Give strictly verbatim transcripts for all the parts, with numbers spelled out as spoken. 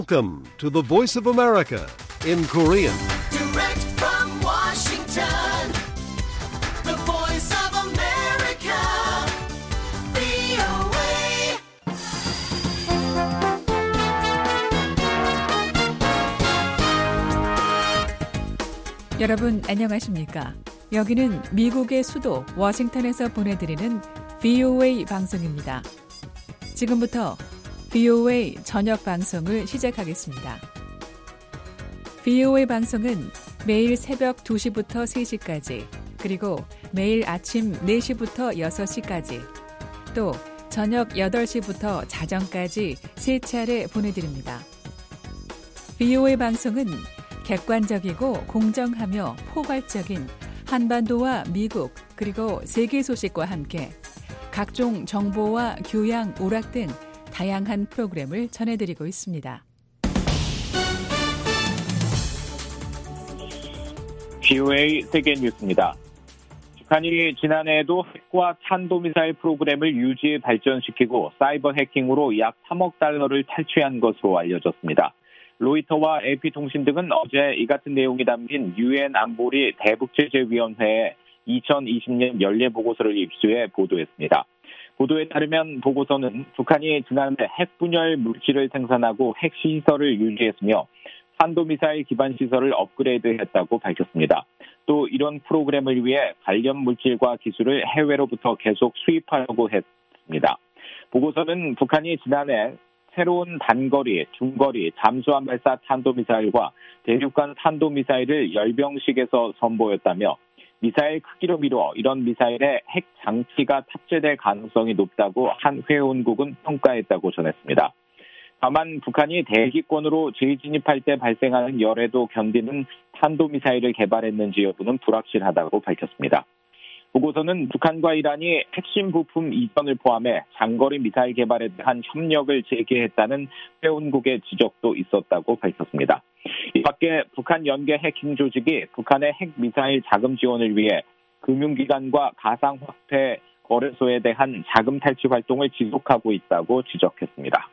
Welcome to the Voice of America in Korean. Direct from Washington, the Voice of America, 브이오에이. 여러분 안녕하십니까? 여기는 미국의 수도 워싱턴에서 보내드리는 브이오에이 방송입니다. 지금부터 브이오에이 저녁 방송을 시작하겠습니다. 브이오에이 방송은 매일 새벽 두 시부터 세 시까지, 그리고 매일 아침 네 시부터 여섯 시까지, 또 저녁 여덟 시부터 자정까지 세 차례 보내드립니다. 브이오에이 방송은 객관적이고 공정하며 포괄적인 한반도와 미국 그리고 세계 소식과 함께 각종 정보와 교양, 오락 등 다양한 프로그램을 전해드리고 있습니다. 브이오에이 세계 뉴스입니다. 북한이 지난해에도 핵과 탄도미사일 프로그램을 유지 발전시키고 사이버 해킹으로 약 삼억 달러를 탈취한 것으로 알려졌습니다. 로이터와 에이피통신 등은 어제 이 같은 내용이 담긴 유엔 안보리 대북제재위원회에 이천이십 년 연례보고서를 입수해 보도했습니다. 보도에 따르면 보고서는 북한이 지난해 핵분열 물질을 생산하고 핵시설을 유지했으며 탄도미사일 기반 시설을 업그레이드했다고 밝혔습니다. 또 이런 프로그램을 위해 관련 물질과 기술을 해외로부터 계속 수입하려고 했습니다. 보고서는 북한이 지난해 새로운 단거리, 중거리, 잠수함 발사 탄도미사일과 대륙간 탄도미사일을 열병식에서 선보였다며 미사일 크기로 미뤄 이런 미사일에 핵 장치가 탑재될 가능성이 높다고 한 회원국은 평가했다고 전했습니다. 다만 북한이 대기권으로 재진입할 때 발생하는 열에도 견디는 탄도미사일을 개발했는지 여부는 불확실하다고 밝혔습니다. 보고서는 북한과 이란이 핵심 부품 이전을 포함해 장거리 미사일 개발에 대한 협력을 재개했다는 회원국의 지적도 있었다고 밝혔습니다. 이 밖에 북한 연계 해킹 조직이 북한의 핵 미사일 자금 지원을 위해 금융기관과 가상화폐 거래소에 대한 자금 탈취 활동을 지속하고 있다고 지적했습니다.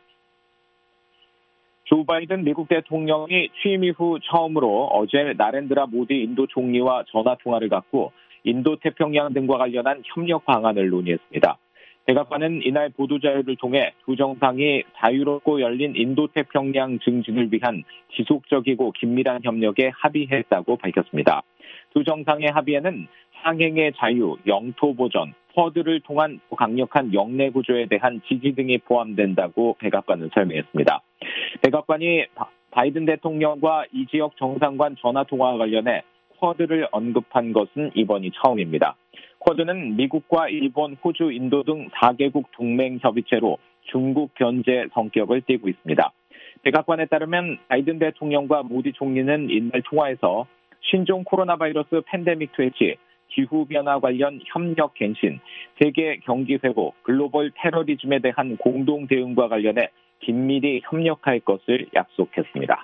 조 바이든 미국 대통령이 취임 이후 처음으로 어제 나렌드라 모디 인도 총리와 전화통화를 갖고 인도 태평양 등과 관련한 협력 방안을 논의했습니다. 백악관은 이날 보도자료를 통해 두 정상이 자유롭고 열린 인도 태평양 증진을 위한 지속적이고 긴밀한 협력에 합의했다고 밝혔습니다. 두 정상의 합의에는 항행의 자유, 영토 보전, 쿼드를 통한 강력한 영내 구조에 대한 지지 등이 포함된다고 백악관은 설명했습니다. 백악관이 바이든 대통령과 이 지역 정상 간 전화통화와 관련해 쿼드를 언급한 것은 이번이 처음입니다. 쿼드는 미국과 일본, 호주, 인도 등 사 개국 동맹 협의체로 중국 견제 성격을 띠고 있습니다. 백악관에 따르면 바이든 대통령과 모디 총리는 이날 통화에서 신종 코로나 바이러스 팬데믹 퇴치, 기후변화 관련 협력 갱신, 세계 경기 회복, 글로벌 테러리즘에 대한 공동 대응과 관련해 긴밀히 협력할 것을 약속했습니다.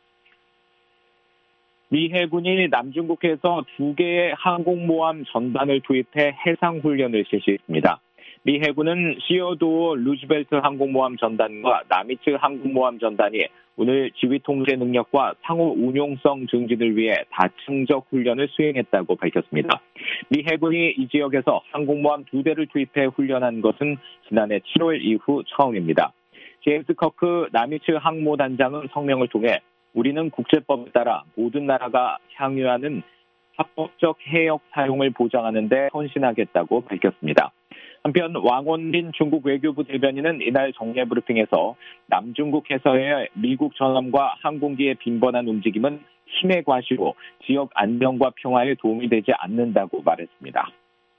미 해군이 남중국해에서 두 개의 항공모함 전단을 투입해 해상훈련을 실시했습니다. 미 해군은 시어도어 루즈벨트 항공모함 전단과 나미츠 항공모함 전단이 오늘 지휘통제 능력과 상호 운용성 증진을 위해 다층적 훈련을 수행했다고 밝혔습니다. 미 해군이 이 지역에서 항공모함 두 대를 투입해 훈련한 것은 지난해 칠월 이후 처음입니다. 제임스 커크 나미츠 항모단장은 성명을 통해 우리는 국제법에 따라 모든 나라가 향유하는 합법적 해역 사용을 보장하는 데 헌신하겠다고 밝혔습니다. 한편 왕원린 중국 외교부 대변인은 이날 정례 브리핑에서 남중국 해서의 미국 전함과 항공기의 빈번한 움직임은 힘의 과시로 지역 안정과 평화에 도움이 되지 않는다고 말했습니다.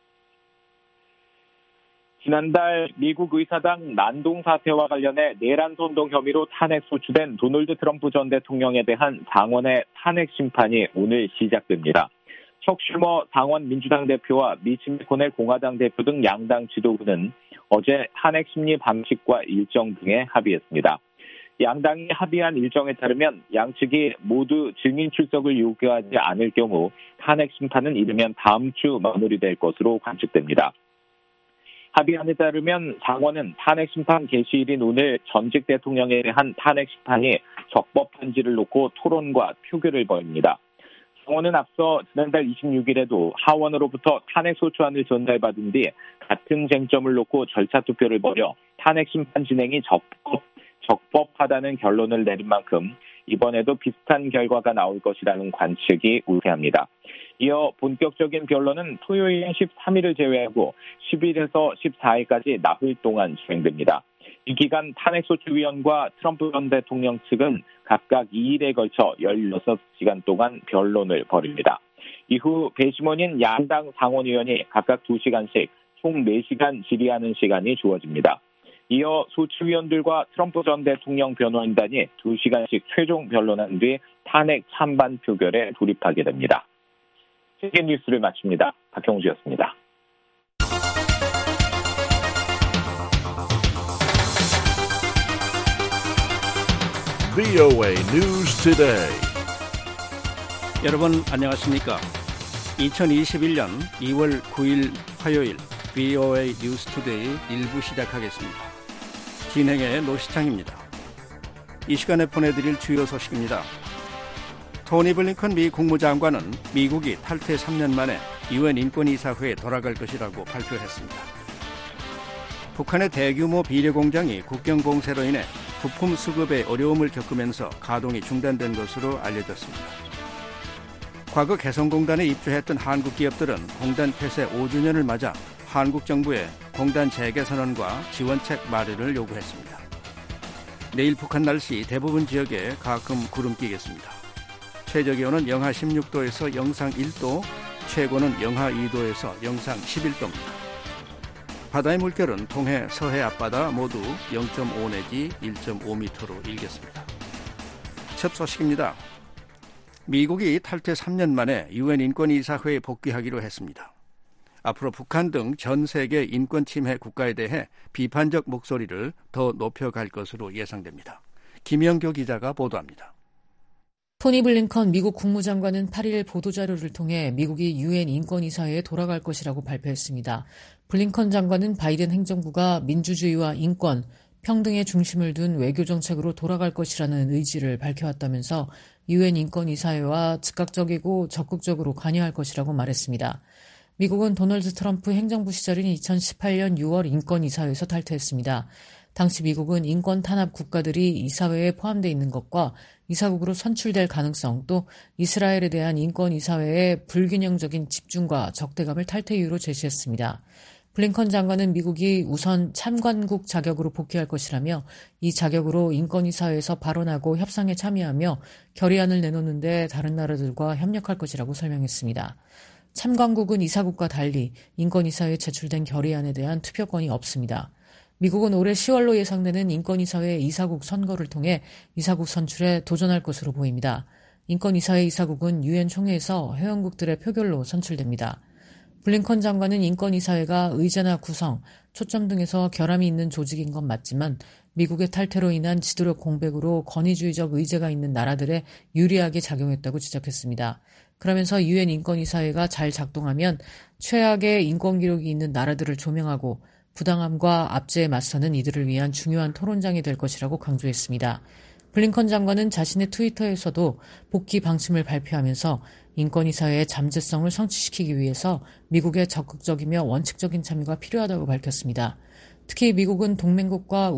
지난달 미국 의사당 난동 사태와 관련해 내란 선동 혐의로 탄핵 소추된 도널드 트럼프 전 대통령에 대한 상원의 탄핵 심판이 오늘 시작됩니다. 척 슈머 상원 민주당 대표와 미치 매코넬 공화당 대표 등 양당 지도부는 어제 탄핵 심리 방식과 일정 등에 합의했습니다. 양당이 합의한 일정에 따르면 양측이 모두 증인 출석을 요구하지 않을 경우 탄핵 심판은 이르면 다음 주 마무리될 것으로 관측됩니다. 합의안에 따르면 상원은 탄핵 심판 개시일인 오늘 전직 대통령에 대한 탄핵 심판이 적법한지를 놓고 토론과 표결을 벌입니다. 상원은 앞서 지난달 이십육일에도 하원으로부터 탄핵 소추안을 전달받은 뒤 같은 쟁점을 놓고 절차 투표를 벌여 탄핵 심판 진행이 적법, 적법하다는 결론을 내린 만큼 이번에도 비슷한 결과가 나올 것이라는 관측이 우세합니다. 이어 본격적인 변론은 토요일인 십삼일을 제외하고 십일에서 십사일까지 나흘 동안 진행됩니다. 이 기간 탄핵소추위원과 트럼프 전 대통령 측은 각각 이일에 걸쳐 열여섯 시간 동안 변론을 벌입니다. 이후 배심원인 양당 상원의원이 각각 두 시간씩 총 네 시간 질의하는 시간이 주어집니다. 이어 소추위원들과 트럼프 전 대통령 변호인단이 두 시간씩 최종 변론한 뒤 탄핵 찬반 표결에 돌입하게 됩니다. 세계 뉴스를 마칩니다. 박형주였습니다. 브이오에이 News Today. 여러분 안녕하십니까? 이천이십일년 이월 구일 화요일 브이오에이 뉴스 투데이 일부 시작하겠습니다. 진행의 노시창입니다. 이 시간에 보내드릴 주요 소식입니다. 토니 블링컨 미 국무장관은 미국이 탈퇴 삼 년 만에 유엔 인권이사회에 돌아갈 것이라고 발표했습니다. 북한의 대규모 비료 공장이 국경 봉쇄로 인해 부품 수급에 어려움을 겪으면서 가동이 중단된 것으로 알려졌습니다. 과거 개성공단에 입주했던 한국 기업들은 공단 폐쇄 오 주년을 맞아 한국 정부에 공단 재개 선언과 지원책 마련을 요구했습니다. 내일 북한 날씨 대부분 지역에 가끔 구름 끼겠습니다. 최저기온은 영하 십육도에서 영상 일도, 최고는 영하 이도에서 영상 십일도입니다. 바다의 물결은 동해, 서해 앞바다 모두 영점오 내지 일점오 미터로 일겠습니다. 첫 소식입니다. 미국이 탈퇴 삼 년 만에 유엔 인권이사회에 복귀하기로 했습니다. 앞으로 북한 등 전 세계 인권 침해 국가에 대해 비판적 목소리를 더 높여갈 것으로 예상됩니다. 김영교 기자가 보도합니다. 토니 블링컨 미국 국무장관은 팔일 보도자료를 통해 미국이 유엔 인권이사회에 돌아갈 것이라고 발표했습니다. 블링컨 장관은 바이든 행정부가 민주주의와 인권, 평등의 중심을 둔 외교정책으로 돌아갈 것이라는 의지를 밝혀왔다면서 유엔 인권이사회와 즉각적이고 적극적으로 관여할 것이라고 말했습니다. 미국은 도널드 트럼프 행정부 시절인 이천십팔년 유월 인권이사회에서 탈퇴했습니다. 당시 미국은 인권 탄압 국가들이 이사회에 포함되어 있는 것과 이사국으로 선출될 가능성, 또 이스라엘에 대한 인권이사회의 불균형적인 집중과 적대감을 탈퇴 이유로 제시했습니다. 블링컨 장관은 미국이 우선 참관국 자격으로 복귀할 것이라며 이 자격으로 인권이사회에서 발언하고 협상에 참여하며 결의안을 내놓는 데 다른 나라들과 협력할 것이라고 설명했습니다. 참관국은 이사국과 달리 인권이사회에 제출된 결의안에 대한 투표권이 없습니다. 미국은 올해 시월로 예상되는 인권이사회 이사국 선거를 통해 이사국 선출에 도전할 것으로 보입니다. 인권이사회 이사국은 유엔 총회에서 회원국들의 표결로 선출됩니다. 블링컨 장관은 인권이사회가 의제나 구성, 초점 등에서 결함이 있는 조직인 건 맞지만 미국의 탈퇴로 인한 지도력 공백으로 권위주의적 의제가 있는 나라들에 유리하게 작용했다고 지적했습니다. 그러면서 유엔 인권이사회가 잘 작동하면 최악의 인권 기록이 있는 나라들을 조명하고 부당함과 압제에 맞서는 이들을 위한 중요한 토론장이 될 것이라고 강조했습니다. 블링컨 장관은 자신의 트위터에서도 복귀 방침을 발표하면서 인권이사회의 잠재성을 성취시키기 위해서 미국의 적극적이며 원칙적인 참여가 필요하다고 밝혔습니다. 특히 미국은 동맹국과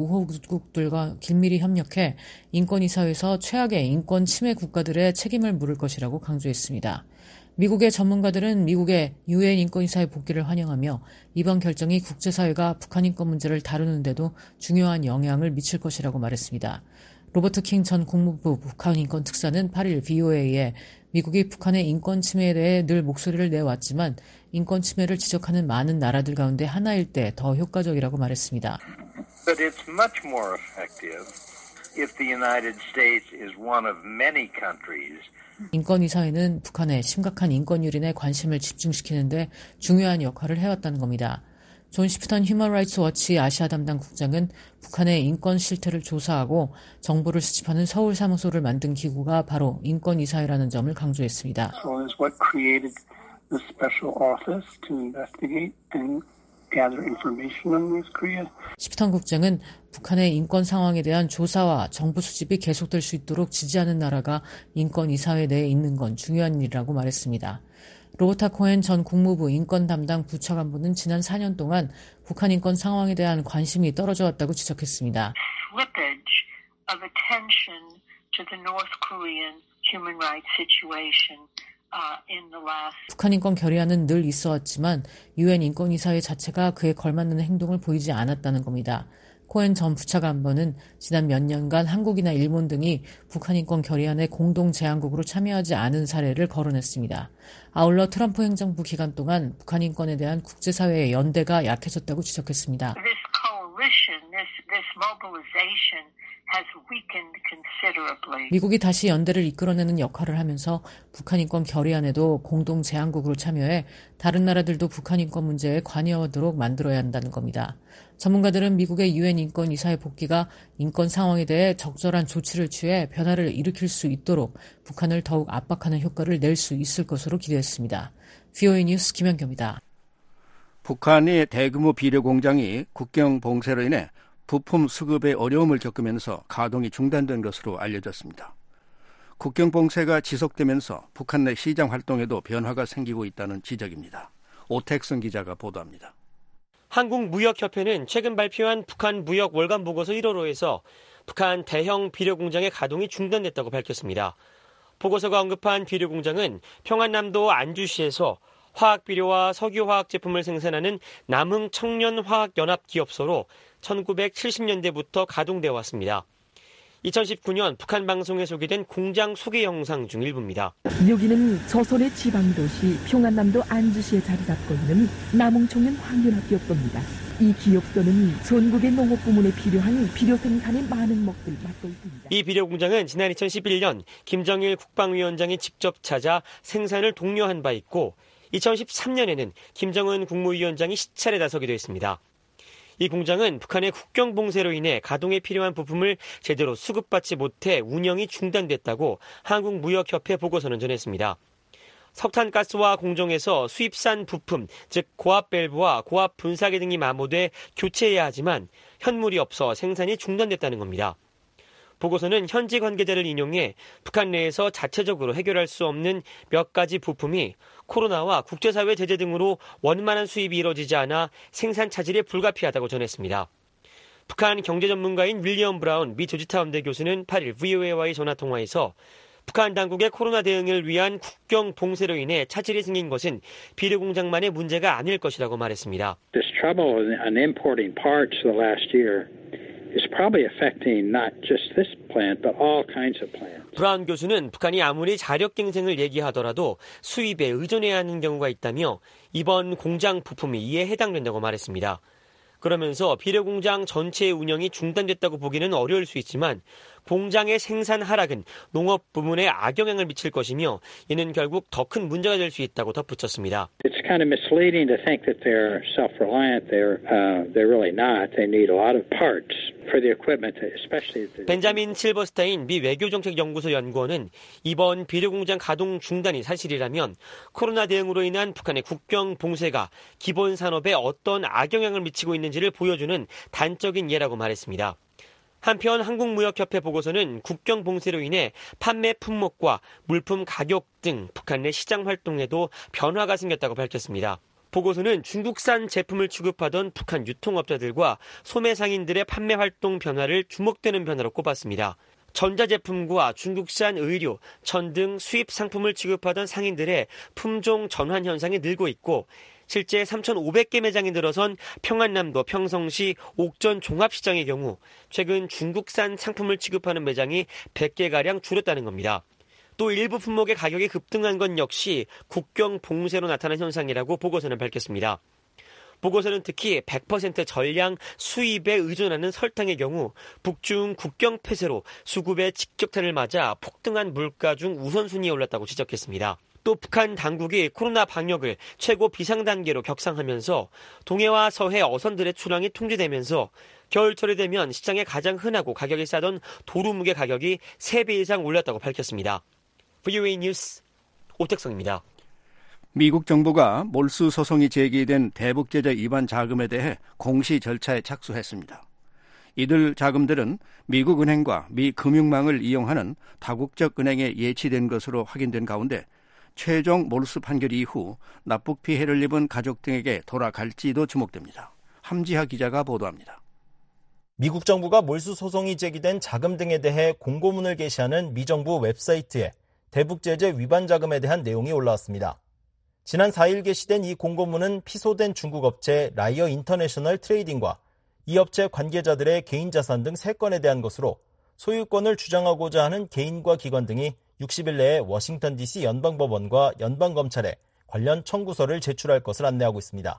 우호국들과 긴밀히 협력해 인권이사회에서 최악의 인권 침해 국가들의 책임을 물을 것이라고 강조했습니다. 미국의 전문가들은 미국의 유엔 인권이사회 복귀를 환영하며 이번 결정이 국제사회가 북한 인권 문제를 다루는 데도 중요한 영향을 미칠 것이라고 말했습니다. 로버트 킹 전 국무부 북한 인권 특사는 팔일 브이오에이에 미국이 북한의 인권 침해에 대해 늘 목소리를 내왔지만 인권 침해를 지적하는 많은 나라들 가운데 하나일 때 더 효과적이라고 말했습니다. But it's much more effective if the United States is one of many countries. 인권이사회는 북한의 심각한 인권 유린에 관심을 집중시키는 데 중요한 역할을 해왔다는 겁니다. 존 시프턴 휴먼 라이츠 워치 아시아 담당 국장은 북한의 인권 실태를 조사하고 정보를 수집하는 서울 사무소를 만든 기구가 바로 인권이사회라는 점을 강조했습니다. So is what created the special office to investigate and gather information on North Korea. 시프턴 국장은 북한의 인권 상황에 대한 조사와 정부 수집이 계속될 수 있도록 지지하는 나라가 인권 이사회 내에 있는 건 중요한 일이라고 말했습니다. 로버타 코엔 전 국무부 인권 담당 부차관보는 지난 사 년 동안 북한 인권 상황에 대한 관심이 떨어져 왔다고 지적했습니다. Slippage of attention to the North Korean human rights situation. 북한 인권 결의안은 늘 있어왔지만 유엔 인권이사회 자체가 그에 걸맞는 행동을 보이지 않았다는 겁니다. 코엔 전 부차관보는 지난 몇 년간 한국이나 일본 등이 북한 인권 결의안에 공동 제안국으로 참여하지 않은 사례를 거론했습니다. 아울러 트럼프 행정부 기간 동안 북한 인권에 대한 국제사회의 연대가 약해졌다고 지적했습니다. This coalition, this, this mobilization has weakened considerably. 미국이 다시 연대를 이끌어내는 역할을 하면서 북한 인권 결의안에도 공동 제안국으로 참여해 다른 나라들도 북한 인권 문제에 관여하도록 만들어야 한다는 겁니다. 전문가들은 미국의 유엔 인권 이사회 복귀가 인권 상황에 대해 적절한 조치를 취해 변화를 일으킬 수 있도록 북한을 더욱 압박하는 효과를 낼 수 있을 것으로 기대했습니다. 브이오에이 뉴스 김현경입니다. 북한의 대규모 비료 공장이 국경 봉쇄로 인해 부품 수급에 어려움을 겪으면서 가동이 중단된 것으로 알려졌습니다. 국경 봉쇄가 지속되면서 북한 내 시장 활동에도 변화가 생기고 있다는 지적입니다. 오택승 기자가 보도합니다. 한국무역협회는 최근 발표한 북한 무역 월간 보고서 일 호로에서 북한 대형 비료 공장의 가동이 중단됐다고 밝혔습니다. 보고서가 언급한 비료 공장은 평안남도 안주시에서 화학비료와 석유화학 제품을 생산하는 남흥 청년화학연합기업소로 천구백칠십 년대부터 가동되어 왔습니다. 이천십구 년 북한 방송에 소개된 공장 소개 영상 중 일부입니다. 여기는 조선의 지방도시 평안남도 안주시에 자리 잡고 있는 남흥청년 화학연합기업소입니다. 이 기업소는 전국의 농업 부문에 필요한 비료 생산의 많은 몫을 맡고 있습니다. 이 비료 공장은 지난 이천십일 년 김정일 국방위원장이 직접 찾아 생산을 독려한 바 있고 이천십삼 년에는 김정은 국무위원장이 시찰에 나서기도 했습니다. 이 공장은 북한의 국경 봉쇄로 인해 가동에 필요한 부품을 제대로 수급받지 못해 운영이 중단됐다고 한국무역협회 보고서는 전했습니다. 석탄가스와 공정에서 수입산 부품, 즉 고압 밸브와 고압 분사기 등이 마모돼 교체해야 하지만 현물이 없어 생산이 중단됐다는 겁니다. 보고서는 현지 관계자를 인용해 북한 내에서 자체적으로 해결할 수 없는 몇 가지 부품이 코로나와 국제사회 제재 등으로 원만한 수입이 이뤄지지 않아 생산 차질에 불가피하다고 전했습니다. 북한 경제 전문가인 윌리엄 브라운 미 조지타운대 교수는 팔 일 브이오에이와의 전화통화에서 북한 당국의 코로나 대응을 위한 국경 봉쇄로 인해 차질이 생긴 것은 비료 공장만의 문제가 아닐 것이라고 말했습니다. This trouble in importing parts the last year is probably affecting not just this plant but all kinds of plants. 브라운 교수는 북한이 아무리 자력 갱생을 얘기하더라도 수입에 의존해야 하는 경우가 있다며 이번 공장 부품이 이에 해당된다고 말했습니다. 그러면서 비료 공장 전체의 운영이 중단됐다고 보기는 어려울 수 있지만 공장의 생산 하락은 농업 부문에 악영향을 미칠 것이며 이는 결국 더 큰 문제가 될 수 있다고 덧붙였습니다. It's kind of misleading to think that they're self-reliant. They're uh, they're really not. They need a lot of parts for the equipment, especially. The... 벤자민 실버스타인 미 외교정책연구소 연구원은 이번 비료 공장 가동 중단이 사실이라면 코로나 대응으로 인한 북한의 국경 봉쇄가 기본 산업에 어떤 악영향을 미치고 있는지를 보여주는 단적인 예라고 말했습니다. 한편 한국무역협회 보고서는 국경 봉쇄로 인해 판매 품목과 물품 가격 등 북한 내 시장 활동에도 변화가 생겼다고 밝혔습니다. 보고서는 중국산 제품을 취급하던 북한 유통업자들과 소매 상인들의 판매 활동 변화를 주목되는 변화로 꼽았습니다. 전자제품과 중국산 의류, 천 등 수입 상품을 취급하던 상인들의 품종 전환 현상이 늘고 있고 실제 삼천오백 개 매장이 늘어선 평안남도 평성시 옥전 종합시장의 경우 최근 중국산 상품을 취급하는 매장이 백 개가량 줄었다는 겁니다. 또 일부 품목의 가격이 급등한 건 역시 국경 봉쇄로 나타난 현상이라고 보고서는 밝혔습니다. 보고서는 특히 백 퍼센트 전량 수입에 의존하는 설탕의 경우 북중 국경 폐쇄로 수급의 직격탄을 맞아 폭등한 물가 중 우선순위에 올랐다고 지적했습니다. 또 북한 당국이 코로나 방역을 최고 비상단계로 격상하면서 동해와 서해 어선들의 출항이 통제되면서 겨울철이 되면 시장에 가장 흔하고 가격이 싸던 도루묵의 가격이 세 배 이상 올랐다고 밝혔습니다. 브이오에이 뉴스 오택성입니다. 미국 정부가 몰수 소송이 제기된 대북제재 위반 자금에 대해 공시 절차에 착수했습니다. 이들 자금들은 미국 은행과 미 금융망을 이용하는 다국적 은행에 예치된 것으로 확인된 가운데 최종 몰수 판결 이후 납북 피해를 입은 가족 등에게 돌아갈지도 주목됩니다. 함지하 기자가 보도합니다. 미국 정부가 몰수 소송이 제기된 자금 등에 대해 공고문을 게시하는 미 정부 웹사이트에 대북제재 위반 자금에 대한 내용이 올라왔습니다. 지난 사 일 게시된 이 공고문은 피소된 중국 업체 라이어 인터내셔널 트레이딩과 이 업체 관계자들의 개인 자산 등 세 건에 대한 것으로 소유권을 주장하고자 하는 개인과 기관 등이 육십 일 내에 워싱턴 디씨 연방법원과 연방검찰에 관련 청구서를 제출할 것을 안내하고 있습니다.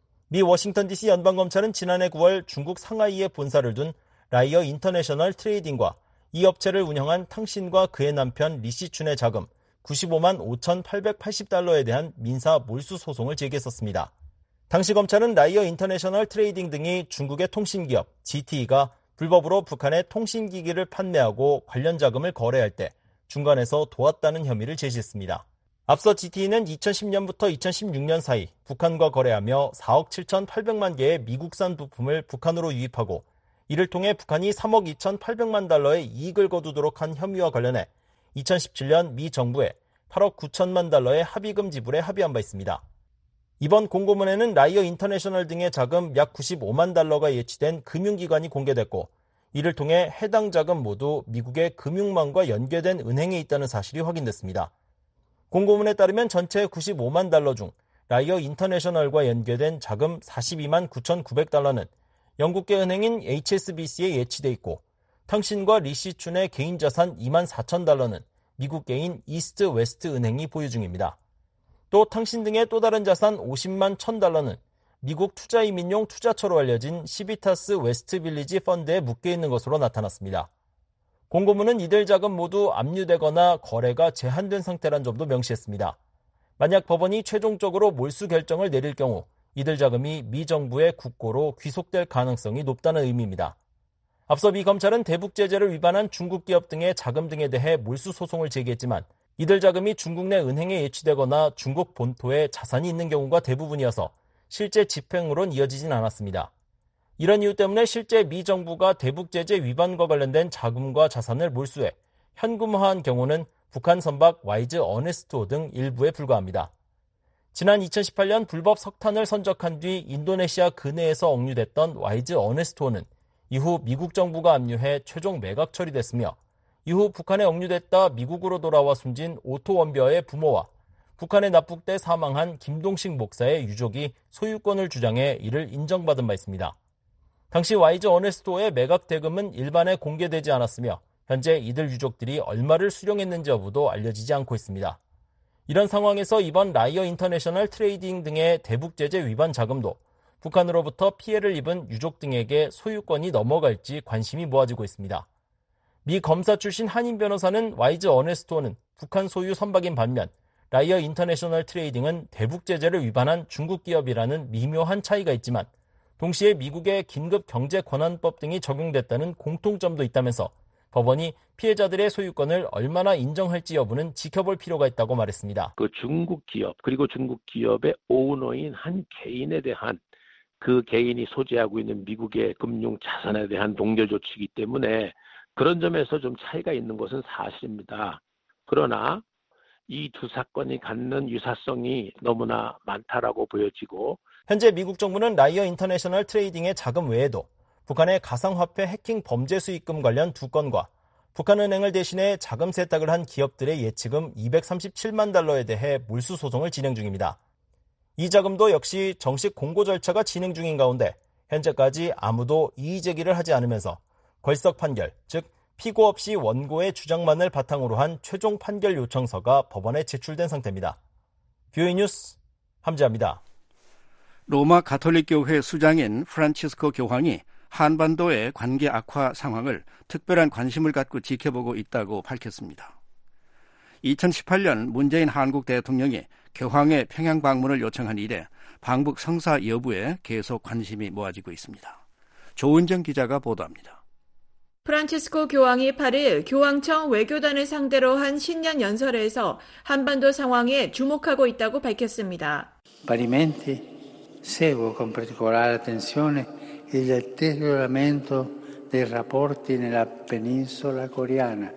미 워싱턴 디씨 연방검찰은 지난해 구월 중국 상하이에 본사를 둔 라이어 인터내셔널 트레이딩과 이 업체를 운영한 탕신과 그의 남편 리시춘의 자금 구십오만 오천팔백팔십 달러에 대한 민사 몰수 소송을 제기했었습니다. 당시 검찰은 라이어 인터내셔널 트레이딩 등이 중국의 통신기업 지티이가 불법으로 북한에 통신기기를 판매하고 관련 자금을 거래할 때 중간에서 도왔다는 혐의를 제시했습니다. 앞서 지티이는 이천십 년부터 이천십육 년 사이 북한과 거래하며 사억 칠천팔백만 개의 미국산 부품을 북한으로 유입하고 이를 통해 북한이 삼억 이천팔백만 달러의 이익을 거두도록 한 혐의와 관련해 이천십칠 년 미 정부에 팔억 구천만 달러의 합의금 지불에 합의한 바 있습니다. 이번 공고문에는 라이어 인터내셔널 등의 자금 약 구십오만 달러가 예치된 금융기관이 공개됐고 이를 통해 해당 자금 모두 미국의 금융망과 연계된 은행에 있다는 사실이 확인됐습니다. 공고문에 따르면 전체 구십오만 달러 중 라이어 인터내셔널과 연계된 자금 사십이만 구천구백 달러는 영국계 은행인 에이치에스비씨에 예치돼 있고 탕신과 리시춘의 개인 자산 이만 사천 달러는 미국계인 이스트 웨스트 은행이 보유 중입니다. 또 탕신 등의 또 다른 자산 오십만 천 달러는 미국 투자이민용 투자처로 알려진 시비타스 웨스트 빌리지 펀드에 묶여 있는 것으로 나타났습니다. 공고문은 이들 자금 모두 압류되거나 거래가 제한된 상태란 점도 명시했습니다. 만약 법원이 최종적으로 몰수 결정을 내릴 경우 이들 자금이 미 정부의 국고로 귀속될 가능성이 높다는 의미입니다. 앞서 미 검찰은 대북 제재를 위반한 중국 기업 등의 자금 등에 대해 몰수 소송을 제기했지만 이들 자금이 중국 내 은행에 예치되거나 중국 본토에 자산이 있는 경우가 대부분이어서 실제 집행으론 이어지진 않았습니다. 이런 이유 때문에 실제 미 정부가 대북 제재 위반과 관련된 자금과 자산을 몰수해 현금화한 경우는 북한 선박 와이즈 어네스트호 등 일부에 불과합니다. 지난 이천십팔 년 불법 석탄을 선적한 뒤 인도네시아 근해에서 억류됐던 와이즈 어네스트호는 이후 미국 정부가 압류해 최종 매각 처리됐으며 이후 북한에 억류됐다 미국으로 돌아와 숨진 오토 원벼의 부모와 북한에 납북돼 사망한 김동식 목사의 유족이 소유권을 주장해 이를 인정받은 바 있습니다. 당시 와이즈 어네스트호의 매각 대금은 일반에 공개되지 않았으며 현재 이들 유족들이 얼마를 수령했는지 여부도 알려지지 않고 있습니다. 이런 상황에서 이번 라이어 인터내셔널 트레이딩 등의 대북 제재 위반 자금도 북한으로부터 피해를 입은 유족 등에게 소유권이 넘어갈지 관심이 모아지고 있습니다. 미 검사 출신 한인 변호사는 와이즈 어네스트호는 북한 소유 선박인 반면 라이어 인터내셔널 트레이딩은 대북 제재를 위반한 중국 기업이라는 미묘한 차이가 있지만 동시에 미국의 긴급 경제 권한법 등이 적용됐다는 공통점도 있다면서 법원이 피해자들의 소유권을 얼마나 인정할지 여부는 지켜볼 필요가 있다고 말했습니다. 그 중국 기업 그리고 중국 기업의 오너인 한 개인에 대한 그 개인이 소지하고 있는 미국의 금융 자산에 대한 동결 조치이기 때문에 그런 점에서 좀 차이가 있는 것은 사실입니다. 그러나 이 두 사건이 갖는 유사성이 너무나 많다라고 보여지고 현재 미국 정부는 라이어 인터내셔널 트레이딩의 자금 외에도 북한의 가상화폐 해킹 범죄 수익금 관련 두 건과 북한은행을 대신해 자금 세탁을 한 기업들의 예치금 이백삼십칠만 달러에 대해 몰수 소송을 진행 중입니다. 이 자금도 역시 정식 공고 절차가 진행 중인 가운데 현재까지 아무도 이의 제기를 하지 않으면서 걸석 판결, 즉 피고 없이 원고의 주장만을 바탕으로 한 최종 판결 요청서가 법원에 제출된 상태입니다. 뷰이 뉴스 함지아입니다. 로마 가톨릭교회 수장인 프란치스코 교황이 한반도의 관계 악화 상황을 특별한 관심을 갖고 지켜보고 있다고 밝혔습니다. 이천십팔 년 문재인 한국 대통령이 교황의 평양 방문을 요청한 이래 방북 성사 여부에 계속 관심이 모아지고 있습니다. 조은정 기자가 보도합니다. 프란치스코 교황이 팔 일 교황청 외교단을 상대로 한 신년 연설에서 한반도 상황에 주목하고 있다고 밝혔습니다. Parimenti seguo con particolare attenzione il deterioramento dei rapporti nella penisola coreana.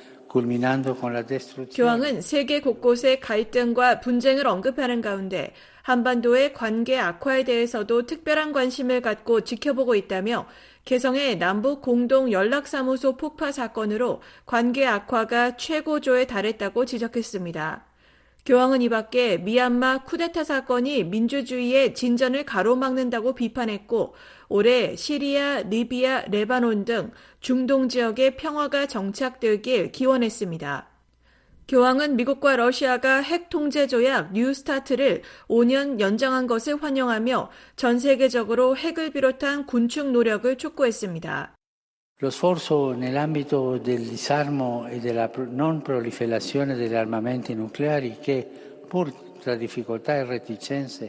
교황은 세계 곳곳의 갈등과 분쟁을 언급하는 가운데 한반도의 관계 악화에 대해서도 특별한 관심을 갖고 지켜보고 있다며 개성의 남북 공동 연락사무소 폭파 사건으로 관계 악화가 최고조에 달했다고 지적했습니다. 교황은 이 밖에 미얀마 쿠데타 사건이 민주주의의 진전을 가로막는다고 비판했고 올해 시리아, 리비아, 레바논 등 중동 지역의 평화가 정착되길 기원했습니다. 교황은 미국과 러시아가 핵 통제 조약 뉴스타트를 오 년 연장한 것을 환영하며 전 세계적으로 핵을 비롯한 군축 노력을 촉구했습니다. Lo sforzo nell'ambito del disarmo e della non proliferazione degli armamenti nucleari che, pur tra difficoltà e reticenze,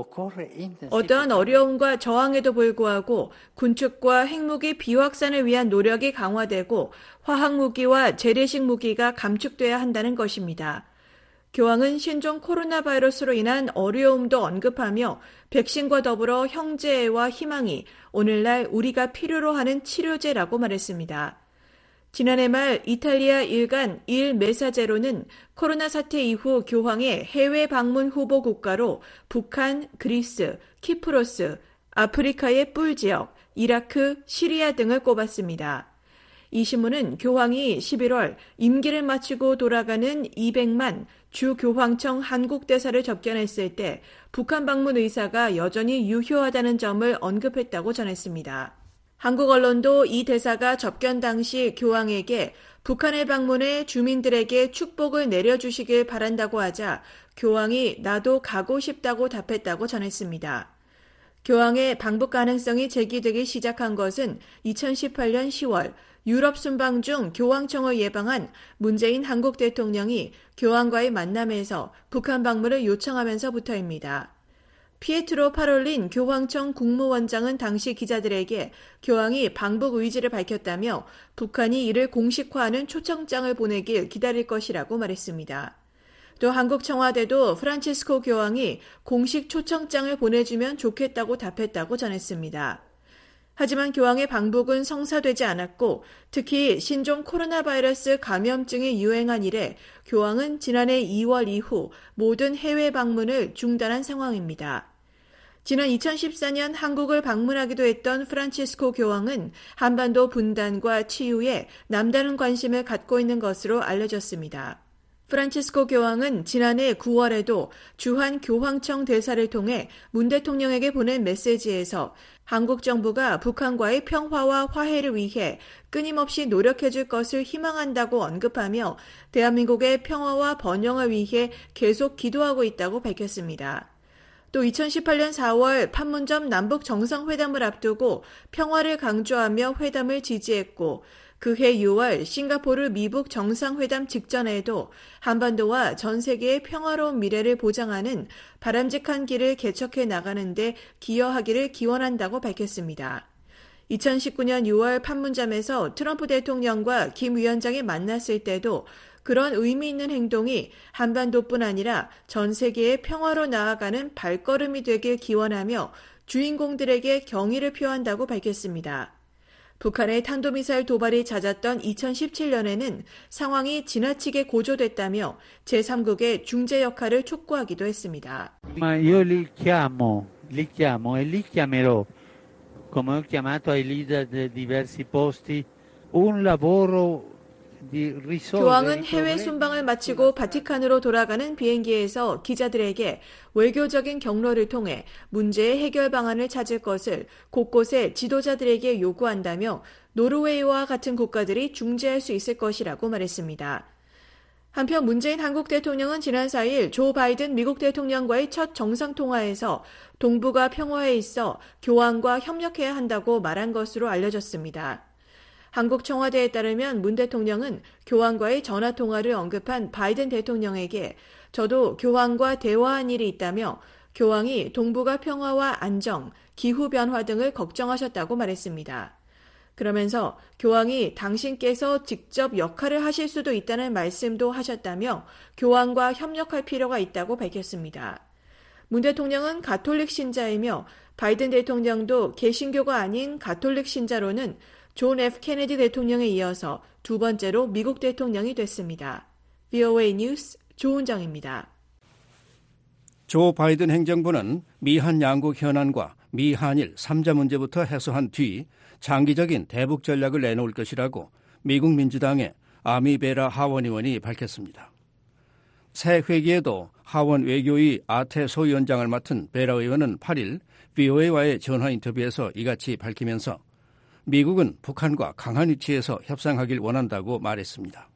어떠한 어려움과 저항에도 불구하고 군축과 핵무기 비확산을 위한 노력이 강화되고 화학무기와 재래식 무기가 감축돼야 한다는 것입니다. 교황은 신종 코로나 바이러스로 인한 어려움도 언급하며 백신과 더불어 형제애와 희망이 오늘날 우리가 필요로 하는 치료제라고 말했습니다. 지난해 말 이탈리아 일간 일 메사제로는 코로나 사태 이후 교황의 해외 방문 후보 국가로 북한, 그리스, 키프로스, 아프리카의 뿔 지역, 이라크, 시리아 등을 꼽았습니다. 이 신문은 교황이 십일월 임기를 마치고 돌아가는 이백만 주 교황청 한국 대사를 접견했을 때 북한 방문 의사가 여전히 유효하다는 점을 언급했다고 전했습니다. 한국 언론도 이 대사가 접견 당시 교황에게 북한을 방문해 주민들에게 축복을 내려주시길 바란다고 하자 교황이 나도 가고 싶다고 답했다고 전했습니다. 교황의 방북 가능성이 제기되기 시작한 것은 이천십팔 년 시월 유럽 순방 중 교황청을 예방한 문재인 한국 대통령이 교황과의 만남에서 북한 방문을 요청하면서부터입니다. 피에트로 파롤린 교황청 국무원장은 당시 기자들에게 교황이 방북 의지를 밝혔다며 북한이 이를 공식화하는 초청장을 보내길 기다릴 것이라고 말했습니다. 또 한국 청와대도 프란치스코 교황이 공식 초청장을 보내주면 좋겠다고 답했다고 전했습니다. 하지만 교황의 방북은 성사되지 않았고 특히 신종 코로나 바이러스 감염증이 유행한 이래 교황은 지난해 이월 이후 모든 해외 방문을 중단한 상황입니다. 지난 이천십사 년 한국을 방문하기도 했던 프란치스코 교황은 한반도 분단과 치유에 남다른 관심을 갖고 있는 것으로 알려졌습니다. 프란치스코 교황은 지난해 구월에도 주한 교황청 대사를 통해 문 대통령에게 보낸 메시지에서 한국 정부가 북한과의 평화와 화해를 위해 끊임없이 노력해 줄 것을 희망한다고 언급하며 대한민국의 평화와 번영을 위해 계속 기도하고 있다고 밝혔습니다. 또 이천십팔 년 사월 판문점 남북 정상회담을 앞두고 평화를 강조하며 회담을 지지했고 그해 유월 싱가포르 미북 정상회담 직전에도 한반도와 전 세계의 평화로운 미래를 보장하는 바람직한 길을 개척해 나가는 데 기여하기를 기원한다고 밝혔습니다. 이천십구 년 유월 판문점에서 트럼프 대통령과 김 위원장이 만났을 때도 그런 의미 있는 행동이 한반도뿐 아니라 전 세계의 평화로 나아가는 발걸음이 되길 기원하며 주인공들에게 경의를 표한다고 밝혔습니다. 북한의 탄도미사일 도발이 잦았던 이천십칠 년에는 상황이 지나치게 고조됐다며 제삼국의 중재 역할을 촉구하기도 했습니다. Ma io li chiamo, li chiamo e li chiamerò, come ho chiamato ai leader di diversi posti, un lavoro 교황은 해외 순방을 마치고 바티칸으로 돌아가는 비행기에서 기자들에게 외교적인 경로를 통해 문제의 해결 방안을 찾을 것을 곳곳에 지도자들에게 요구한다며 노르웨이와 같은 국가들이 중재할 수 있을 것이라고 말했습니다. 한편 문재인 한국 대통령은 지난 사 일 조 바이든 미국 대통령과의 첫 정상통화에서 동북아 평화에 있어 교황과 협력해야 한다고 말한 것으로 알려졌습니다. 한국 청와대에 따르면 문 대통령은 교황과의 전화통화를 언급한 바이든 대통령에게 저도 교황과 대화한 일이 있다며 교황이 동북아 평화와 안정, 기후변화 등을 걱정하셨다고 말했습니다. 그러면서 교황이 당신께서 직접 역할을 하실 수도 있다는 말씀도 하셨다며 교황과 협력할 필요가 있다고 밝혔습니다. 문 대통령은 가톨릭 신자이며 바이든 대통령도 개신교가 아닌 가톨릭 신자로는 존 에프 케네디 대통령에 이어서 두 번째로 미국 대통령이 됐습니다. 브이오에이 뉴스 조은정입니다. 조 바이든 행정부는 미한 양국 현안과 미한일 삼자 문제부터 해소한 뒤 장기적인 대북 전략을 내놓을 것이라고 미국 민주당의 아미 베라 하원 의원이 밝혔습니다. 새 회기에도 하원 외교위 아태 소위원장을 맡은 베라 의원은 팔 일 브이오에이와의 전화 인터뷰에서 이같이 밝히면서 미국은 북한과 강한 위치에서 협상하길 원한다고 말했습니다.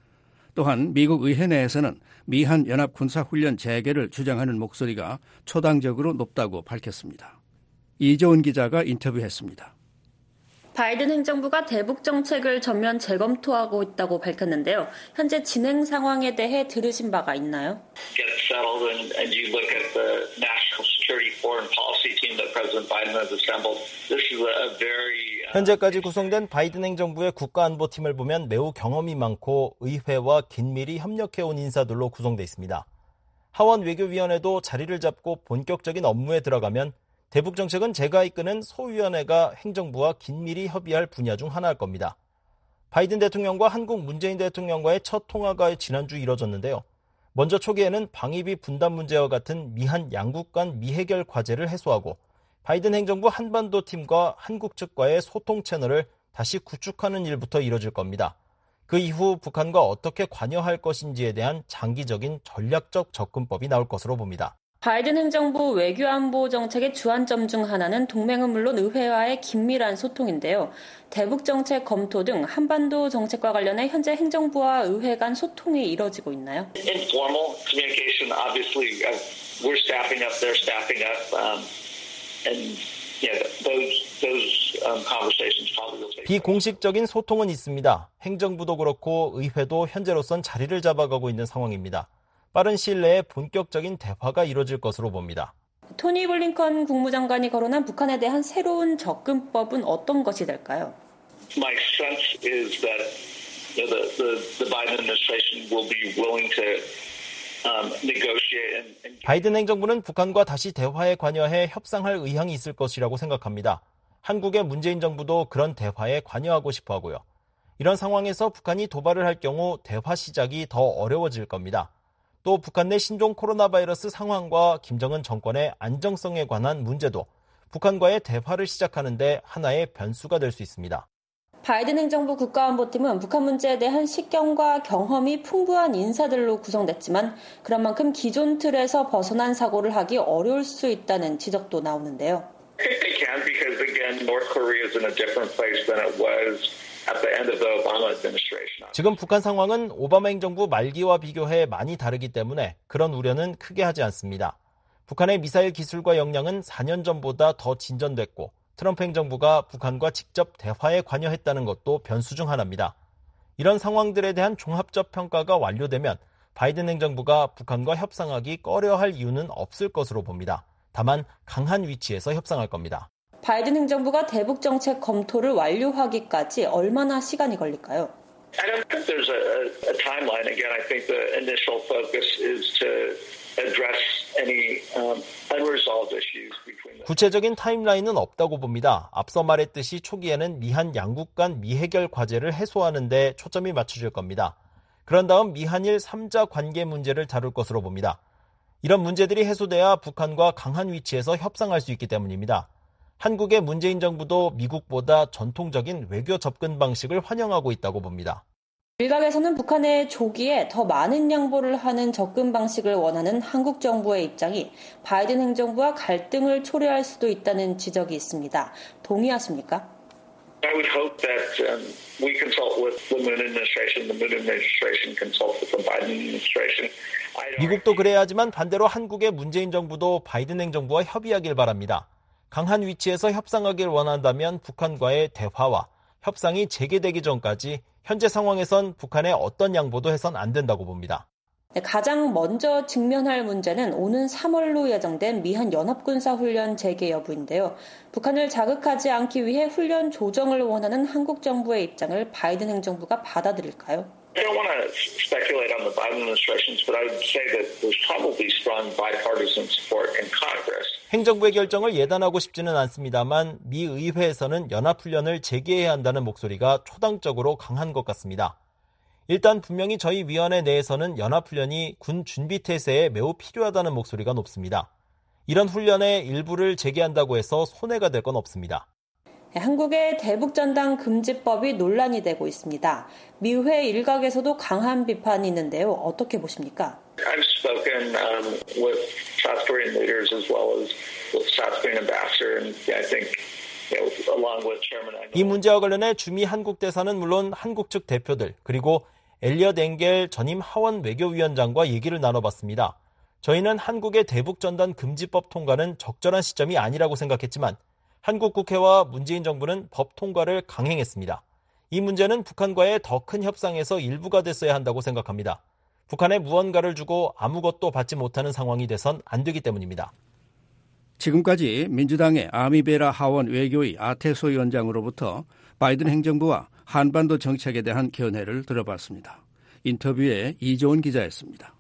또한 미국 의회 내에서는 미한 연합 군사훈련 재개를 주장하는 목소리가 초당적으로 높다고 밝혔습니다. 이조은 기자가 인터뷰했습니다. 바이든 행정부가 대북 정책을 전면 재검토하고 있다고 밝혔는데요. 현재 진행 상황에 대해 들으신 바가 있나요? Get settled and, and you look at the national security foreign policy team that President Biden has assembled. This is a very 현재까지 구성된 바이든 행정부의 국가안보팀을 보면 매우 경험이 많고 의회와 긴밀히 협력해온 인사들로 구성돼 있습니다. 하원 외교위원회도 자리를 잡고 본격적인 업무에 들어가면 대북 정책은 제가 이끄는 소위원회가 행정부와 긴밀히 협의할 분야 중 하나일 겁니다. 바이든 대통령과 한국 문재인 대통령과의 첫 통화가 지난주 이뤄졌는데요. 먼저 초기에는 방위비 분담 문제와 같은 미한 양국 간 미해결 과제를 해소하고 바이든 행정부 한반도 팀과 한국 측과의 소통 채널을 다시 구축하는 일부터 이뤄질 겁니다. 그 이후 북한과 어떻게 관여할 것인지에 대한 장기적인 전략적 접근법이 나올 것으로 봅니다. 바이든 행정부 외교안보 정책의 주안점 중 하나는 동맹은 물론 의회와의 긴밀한 소통인데요. 대북 정책 검토 등 한반도 정책과 관련해 현재 행정부와 의회 간 소통이 이뤄지고 있나요? informal communication. Obviously, uh, we're staffing up, they're staffing up, um, and yeah, those those um, conversations probably will take. 비공식적인 소통은 있습니다. 행정부도 그렇고 의회도 현재로선 자리를 잡아가고 있는 상황입니다. 빠른 시일 내에 본격적인 대화가 이뤄질 것으로 봅니다. 토니 블링컨 국무장관이 거론한 북한에 대한 새로운 접근법은 어떤 것이 될까요? My sense is that you know, the, the the Biden administration will be willing to um, negotiate. And, and... 바이든 행정부는 북한과 다시 대화에 관여해 협상할 의향이 있을 것이라고 생각합니다. 한국의 문재인 정부도 그런 대화에 관여하고 싶어 하고요. 이런 상황에서 북한이 도발을 할 경우 대화 시작이 더 어려워질 겁니다. 또 북한 내 신종 코로나 바이러스 상황과 김정은 정권의 안정성에 관한 문제도 북한과의 대화를 시작하는 데 하나의 변수가 될 수 있습니다. 바이든 행정부 국가안보팀은 북한 문제에 대한 식견과 경험이 풍부한 인사들로 구성됐지만 그런 만큼 기존 틀에서 벗어난 사고를 하기 어려울 수 있다는 지적도 나오는데요. I think they can because again, North Korea is in a different place than it was at the end of the Obama administration. 지금 북한 상황은 오바마 행정부 말기와 비교해 많이 다르기 때문에 그런 우려는 크게 하지 않습니다. 북한의 미사일 기술과 역량은 사 년 전보다 더 진전됐고 트럼프 행정부가 북한과 직접 대화에 관여했다는 것도 변수 중 하나입니다. 이런 상황들에 대한 종합적 평가가 완료되면 바이든 행정부가 북한과 협상하기 꺼려할 이유는 없을 것으로 봅니다. 다만 강한 위치에서 협상할 겁니다. 바이든 행정부가 대북 정책 검토를 완료하기까지 얼마나 시간이 걸릴까요? I don't think there's a, a timeline. Again, I think the initial focus is to address any um, unresolved issues between them. 구체적인 타임라인은 없다고 봅니다. 앞서 말했듯이 초기에는 미한 양국 간 미해결 과제를 해소하는 데 초점이 맞춰질 겁니다. 그런 다음 미한일 삼자 관계 문제를 다룰 것으로 봅니다. 이런 문제들이 해소돼야 북한과 강한 위치에서 협상할 수 있기 때문입니다. 한국의 문재인 정부도 미국보다 전통적인 외교 접근 방식을 환영하고 있다고 봅니다. 일각에서는 북한의 조기에 더 많은 양보를 하는 접근 방식을 원하는 한국 정부의 입장이 바이든 행정부와 갈등을 초래할 수도 있다는 지적이 있습니다. 동의하십니까? I would hope that um, we consult with the Moon administration, the Moon administration consults with the Biden administration. 미국도 그래야 하지만 반대로 한국의 문재인 정부도 바이든 행정부와 협의하길 바랍니다. 강한 위치에서 협상하길 원한다면 북한과의 대화와 협상이 재개되기 전까지 현재 상황에선 북한에 어떤 양보도 해선 안 된다고 봅니다. 네, 가장 먼저 직면할 문제는 오는 삼월로 예정된 미한 연합군사훈련 재개 여부인데요. 북한을 자극하지 않기 위해 훈련 조정을 원하는 한국 정부의 입장을 바이든 행정부가 받아들일까요? I don't want to speculate on the Biden administrations, but I would say that there's probably strong bipartisan support in Congress. 행정부의 결정을 예단하고 싶지는 않습니다만 미 의회에서는 연합훈련을 재개해야 한다는 목소리가 초당적으로 강한 것 같습니다. 일단 분명히 저희 위원회 내에서는 연합훈련이 군 준비태세에 매우 필요하다는 목소리가 높습니다. 이런 훈련의 일부를 재개한다고 해서 손해가 될 건 없습니다. 한국의 대북전단 금지법이 논란이 되고 있습니다. 미의회 일각에서도 강한 비판이 있는데요. 어떻게 보십니까? I've spoken um, with South Korean leaders as well as with South Korean ambassador, and I think you know, along with Chairman Engel. 이 문제와 관련해 주미 한국 대사는 물론 한국 측 대표들 그리고 엘리엇 엥겔 전임 하원 외교위원장과 얘기를 나눠봤습니다. 저희는 한국의 대북전단 금지법 통과는 적절한 시점이 아니라고 생각했지만 한국 국회와 문재인 정부는 법 통과를 강행했습니다. 이 문제는 북한과의 더 큰 협상에서 일부가 됐어야 한다고 생각합니다. 북한에 무언가를 주고 아무것도 받지 못하는 상황이 돼선 안 되기 때문입니다. 지금까지 민주당의 아미베라 하원 외교위 아태소 위원장으로부터 바이든 행정부와 한반도 정책에 대한 견해를 들어봤습니다. 인터뷰에 이조은 기자였습니다.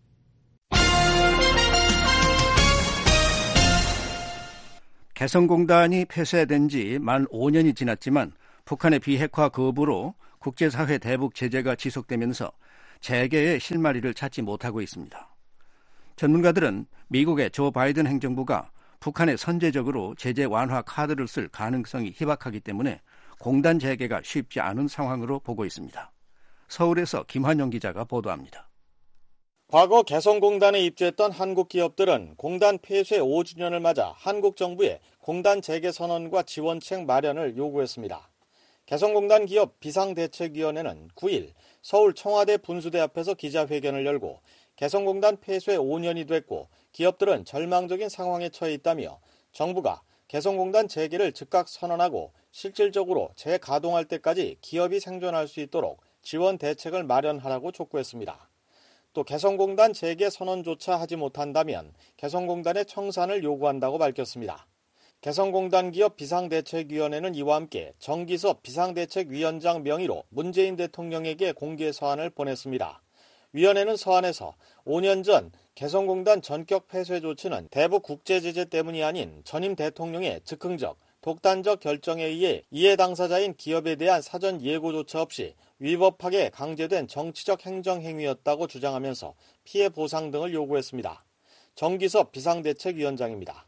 개성공단이 폐쇄된 지 만 오 년이 지났지만 북한의 비핵화 거부로 국제사회 대북 제재가 지속되면서 재개의 실마리를 찾지 못하고 있습니다. 전문가들은 미국의 조 바이든 행정부가 북한에 선제적으로 제재 완화 카드를 쓸 가능성이 희박하기 때문에 공단 재개가 쉽지 않은 상황으로 보고 있습니다. 서울에서 김환영 기자가 보도합니다. 과거 개성공단에 입주했던 한국 기업들은 공단 폐쇄 오 주년을 맞아 한국 정부에 공단 재개 선언과 지원책 마련을 요구했습니다. 개성공단 기업 비상대책위원회는 구 일 서울 청와대 분수대 앞에서 기자회견을 열고 개성공단 폐쇄 오 년이 됐고 기업들은 절망적인 상황에 처해 있다며 정부가 개성공단 재개를 즉각 선언하고 실질적으로 재가동할 때까지 기업이 생존할 수 있도록 지원 대책을 마련하라고 촉구했습니다. 또 개성공단 재개 선언조차 하지 못한다면 개성공단의 청산을 요구한다고 밝혔습니다. 개성공단 기업 비상대책위원회는 이와 함께 정기섭 비상대책위원장 명의로 문재인 대통령에게 공개 서한을 보냈습니다. 위원회는 서한에서 오 년 전 개성공단 전격 폐쇄 조치는 대북 국제제재 때문이 아닌 전임 대통령의 즉흥적, 독단적 결정에 의해 이해 당사자인 기업에 대한 사전 예고조차 없이 위법하게 강제된 정치적 행정행위였다고 주장하면서 피해 보상 등을 요구했습니다. 정기섭 비상대책위원장입니다.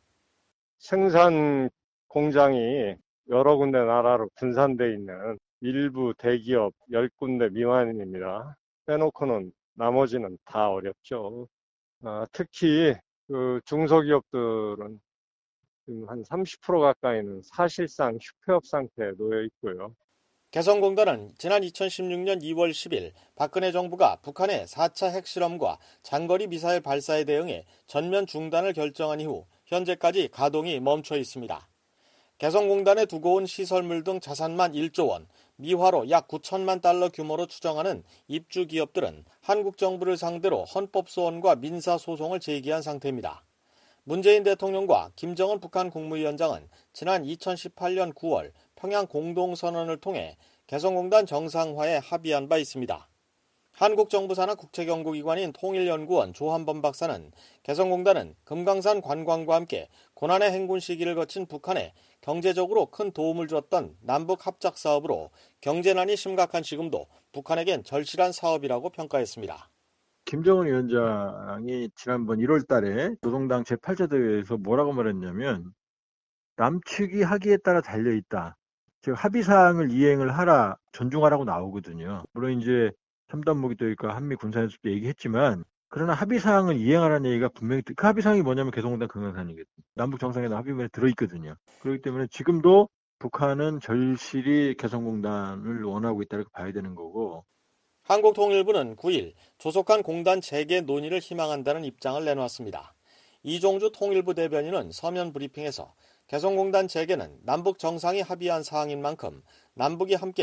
생산 공장이 여러 군데 나라로 분산돼 있는 일부 대기업 열 군데 미만입니다. 빼놓고는 나머지는 다 어렵죠. 아, 특히 그 중소기업들은 지금 한 삼십 퍼센트 가까이는 사실상 휴폐업 상태에 놓여 있고요. 개성공단은 지난 이천십육 년 이월 십일 박근혜 정부가 북한의 사 차 핵실험과 장거리 미사일 발사에 대응해 전면 중단을 결정한 이후 현재까지 가동이 멈춰 있습니다. 개성공단에 두고 온 시설물 등 자산만 일조 원, 미화로 약 구천만 달러 규모로 추정하는 입주 기업들은 한국 정부를 상대로 헌법소원과 민사소송을 제기한 상태입니다. 문재인 대통령과 김정은 북한 국무위원장은 지난 이천십팔 년 구월 평양 공동선언을 통해 개성공단 정상화에 합의한 바 있습니다. 한국 정부 산하 국책연구기관인 통일연구원 조한범 박사는 개성공단은 금강산 관광과 함께 고난의 행군 시기를 거친 북한에 경제적으로 큰 도움을 줬던 남북 합작 사업으로 경제난이 심각한 지금도 북한에겐 절실한 사업이라고 평가했습니다. 김정은 위원장이 지난번 일월 달에 노동당 제팔 차 대회에서 뭐라고 말했냐면 남측이 하기에 따라 달려있다. 즉 합의사항을 이행을 하라, 존중하라고 나오거든요. 물론 이제 첨단무기 도입과 한미 군사연습도 얘기했지만 그러나 합의사항을 이행하라는 얘기가 분명히 그 합의사항이 뭐냐면 개성공단 금강산이거든요. 남북 정상회담 합의문에 들어있거든요. 그렇기 때문에 지금도 북한은 절실히 개성공단을 원하고 있다고 봐야 되는 거고. 한국통일부는 구 일 조속한 공단 재개 논의를 희망한다는 입장을 내놓았습니다. 이종주 통일부 대변인은 서면 브리핑에서 개성공단 재개는 남북 정상이 합의한 사항인 만큼 남북이 함께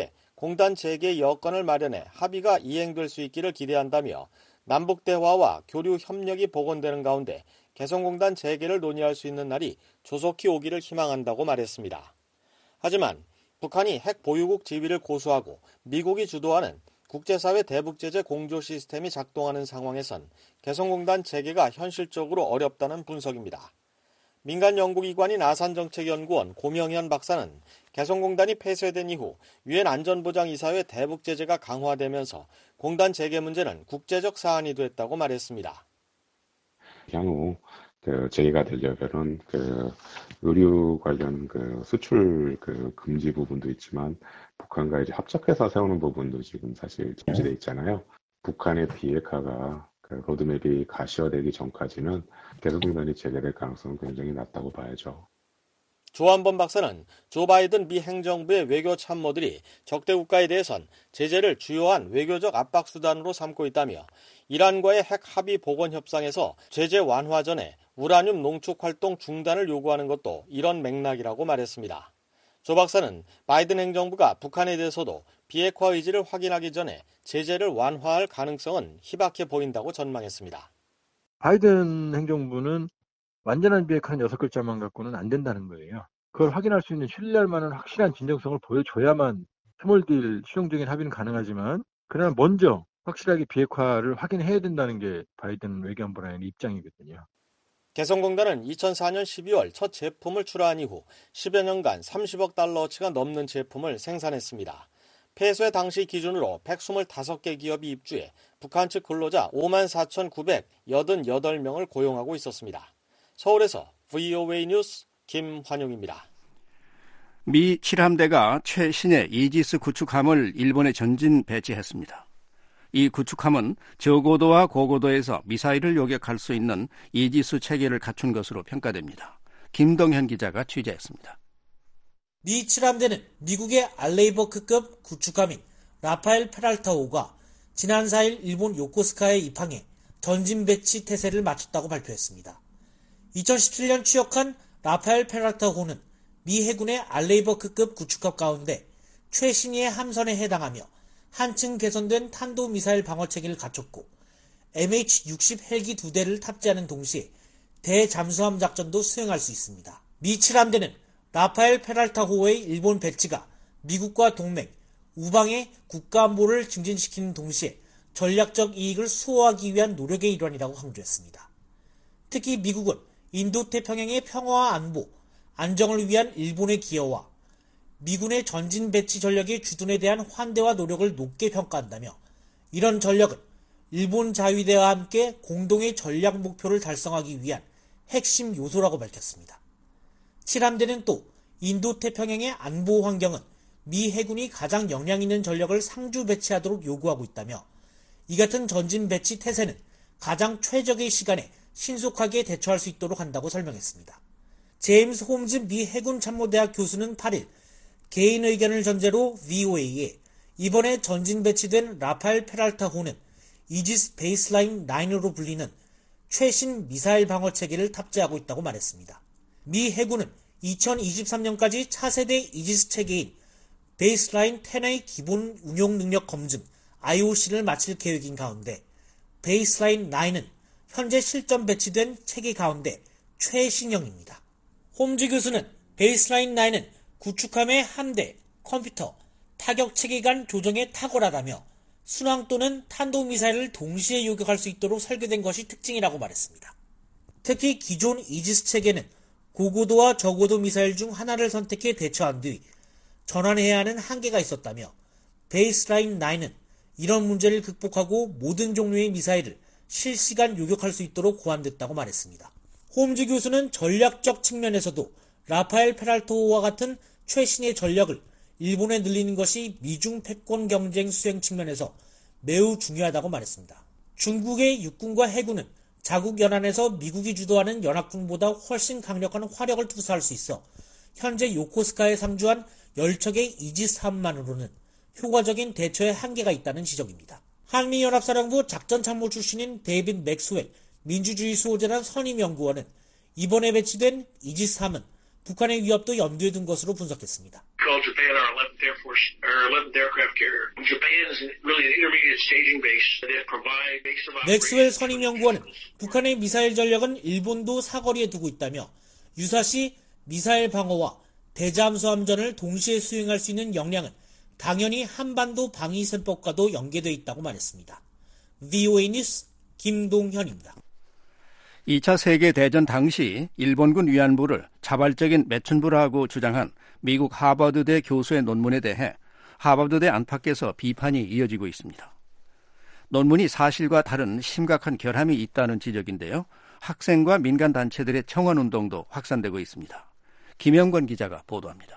공단 재개 여건을 마련해 합의가 이행될 수 있기를 기대한다며 남북 대화와 교류 협력이 복원되는 가운데 개성공단 재개를 논의할 수 있는 날이 조속히 오기를 희망한다고 말했습니다. 하지만 북한이 핵 보유국 지위를 고수하고 미국이 주도하는 국제사회 대북제재 공조 시스템이 작동하는 상황에선 개성공단 재개가 현실적으로 어렵다는 분석입니다. 민간 연구기관인 아산정책연구원 고명현 박사는 개성공단이 폐쇄된 이후 유엔 안전보장이사회 대북제재가 강화되면서 공단 재개 문제는 국제적 사안이 됐다고 말했습니다. 향후 그 재개가 되려면은 그 의류 관련 그 수출 그 금지 부분도 있지만 북한과 이제 합작해서 세우는 부분도 지금 사실 점지돼 있잖아요. 북한의 비핵화가 그 로드맵이 가시화되기 전까지는 개성공단이 재개될 가능성은 굉장히 낮다고 봐야죠. 조한범 박사는 조 바이든 미 행정부의 외교 참모들이 적대 국가에 대해선 제재를 주요한 외교적 압박 수단으로 삼고 있다며 이란과의 핵 합의 복원 협상에서 제재 완화 전에 우라늄 농축 활동 중단을 요구하는 것도 이런 맥락이라고 말했습니다. 조 박사는 바이든 행정부가 북한에 대해서도 비핵화 의지를 확인하기 전에 제재를 완화할 가능성은 희박해 보인다고 전망했습니다. 바이든 행정부는 완전한 비핵화는 여섯 글자만 갖고는 안 된다는 거예요. 그걸 확인할 수 있는 신뢰할 만한 확실한 진정성을 보여줘야만 스몰딜 실용적인 합의는 가능하지만 그러나 먼저 확실하게 비핵화를 확인해야 된다는 게 바이든 외교안보라는 입장이거든요. 개성공단은 이천사 년 십이월 첫 제품을 출하한 이후 십여 년간 삼십억 달러어치가 넘는 제품을 생산했습니다. 폐쇄 당시 기준으로 백이십오 개 기업이 입주해 북한 측 근로자 오만 사천구백팔십팔 명을 고용하고 있었습니다. 서울에서 브이오에이 뉴스 김환용입니다. 미 칠 함대가 최신의 이지스 구축함을 일본에 전진 배치했습니다. 이 구축함은 저고도와 고고도에서 미사일을 요격할 수 있는 이지스 체계를 갖춘 것으로 평가됩니다. 김동현 기자가 취재했습니다. 미 칠 함대는 미국의 알레이버크급 구축함인 라파엘 페랄타호가 지난 사 일 일본 요코스카에 입항해 전진 배치 태세를 마쳤다고 발표했습니다. 이천십칠 년 취역한 라파엘 페랄타호는 미 해군의 알레이버크급 구축함 가운데 최신의 함선에 해당하며 한층 개선된 탄도미사일 방어체계를 갖췄고 엠에이치 육십 헬기 두 대를 탑재하는 동시에 대잠수함 작전도 수행할 수 있습니다. 미 칠 함대는 라파엘 페랄타호의 일본 배치가 미국과 동맹, 우방의 국가안보를 증진시키는 동시에 전략적 이익을 수호하기 위한 노력의 일환이라고 강조했습니다. 특히 미국은 인도태평양의 평화와 안보, 안정을 위한 일본의 기여와 미군의 전진 배치 전력의 주둔에 대한 환대와 노력을 높게 평가한다며 이런 전력은 일본 자위대와 함께 공동의 전략 목표를 달성하기 위한 핵심 요소라고 밝혔습니다. 칠 함대는 또 인도태평양의 안보 환경은 미 해군이 가장 역량 있는 전력을 상주 배치하도록 요구하고 있다며 이 같은 전진 배치 태세는 가장 최적의 시간에 신속하게 대처할 수 있도록 한다고 설명했습니다. 제임스 홈즈 미 해군 참모대학 교수는 팔 일 개인 의견을 전제로 브이오에이에 이번에 전진 배치된 라파엘 페랄타호는 이지스 베이스라인 구으로 불리는 최신 미사일 방어 체계를 탑재하고 있다고 말했습니다. 미 해군은 이천이십삼 년까지 차세대 이지스 체계인 베이스라인 십의 기본 운용 능력 검증 아이오씨를 마칠 계획인 가운데 베이스라인 구는 현재 실전 배치된 체계 가운데 최신형입니다. 홈즈 교수는 베이스라인 구는 구축함의 함대, 컴퓨터, 타격 체계 간 조정에 탁월하다며 순항 또는 탄도미사일을 동시에 요격할 수 있도록 설계된 것이 특징이라고 말했습니다. 특히 기존 이지스 체계는 고고도와 저고도 미사일 중 하나를 선택해 대처한 뒤 전환해야 하는 한계가 있었다며 베이스라인 구는 이런 문제를 극복하고 모든 종류의 미사일을 실시간 요격할 수 있도록 고안됐다고 말했습니다. 홈즈 교수는 전략적 측면에서도 라파엘 페랄토호와 같은 최신의 전력을 일본에 늘리는 것이 미중 패권 경쟁 수행 측면에서 매우 중요하다고 말했습니다. 중국의 육군과 해군은 자국 연안에서 미국이 주도하는 연합군보다 훨씬 강력한 화력을 투사할 수 있어 현재 요코스카에 상주한 열 척의 이지스함만으로는 효과적인 대처에 한계가 있다는 지적입니다. 한미연합사령부 작전참모 출신인 데이빗 맥스웰 민주주의 수호재단 선임연구원은 이번에 배치된 이지스함은 북한의 위협도 염두에 둔 것으로 분석했습니다. Japan our eleventh Air Force, our eleventh aircraft carrier. Japan is really an intermediate staging base that provide base of 맥스웰 선임연구원은 북한의 미사일 전력은 일본도 사거리에 두고 있다며 유사시 미사일 방어와 대잠수함전을 동시에 수행할 수 있는 역량은 당연히 한반도 방위戦법과도 연계되어 있다고 말했습니다. 브이오에이 뉴스 김동현입니다. 이 차 세계대전 당시 일본군 위안부를 자발적인 매춘부라고 주장한 미국 하버드대 교수의 논문에 대해 하버드대 안팎에서 비판이 이어지고 있습니다. 논문이 사실과 다른 심각한 결함이 있다는 지적인데요. 학생과 민간단체들의 청원운동도 확산되고 있습니다. 김영권 기자가 보도합니다.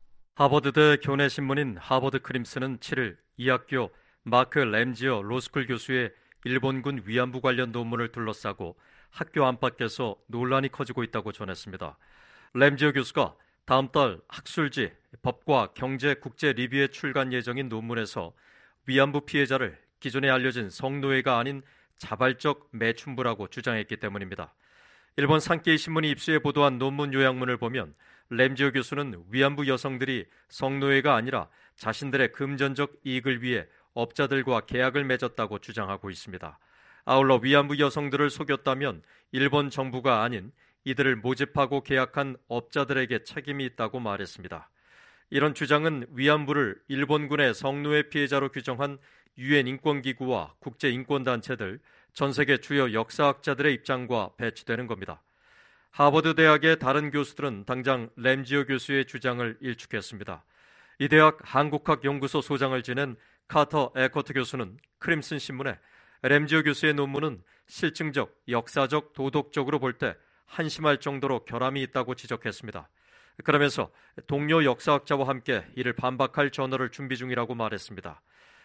하버드대 교내신문인 하버드 크림슨은 칠일 이 학교 마크 램지어 로스쿨 교수의 일본군 위안부 관련 논문을 둘러싸고 학교 안팎에서 논란이 커지고 있다고 전했습니다. 램지어 교수가 다음 달 학술지 법과 경제 국제 리뷰에 출간 예정인 논문에서 위안부 피해자를 기존에 알려진 성노예가 아닌 자발적 매춘부라고 주장했기 때문입니다. 일본 산케이 신문이 입수해 보도한 논문 요약문을 보면 램지어 교수는 위안부 여성들이 성노예가 아니라 자신들의 금전적 이익을 위해 업자들과 계약을 맺었다고 주장하고 있습니다. 아울러 위안부 여성들을 속였다면 일본 정부가 아닌 이들을 모집하고 계약한 업자들에게 책임이 있다고 말했습니다. 이런 주장은 위안부를 일본군의 성노예 피해자로 규정한 유엔 인권기구와 국제인권단체들, 전 세계 주요 역사학자들의 입장과 배치되는 겁니다. 하버드 대학의 다른 교수들은 당장 램지어 교수의 주장을 일축했습니다. 이 대학 한국학 연구소 소장을 지낸 카터 에커트 교수는 크림슨 신문에 램지어 교수의 논문은 실증적, 역사적, 도덕적으로 볼 때 한심할 정도로 결함이 있다고 지적했습니다. 그러면서 동료 역사학자와 함께 이를 반박할 저널을 준비 중이라고 말했습니다.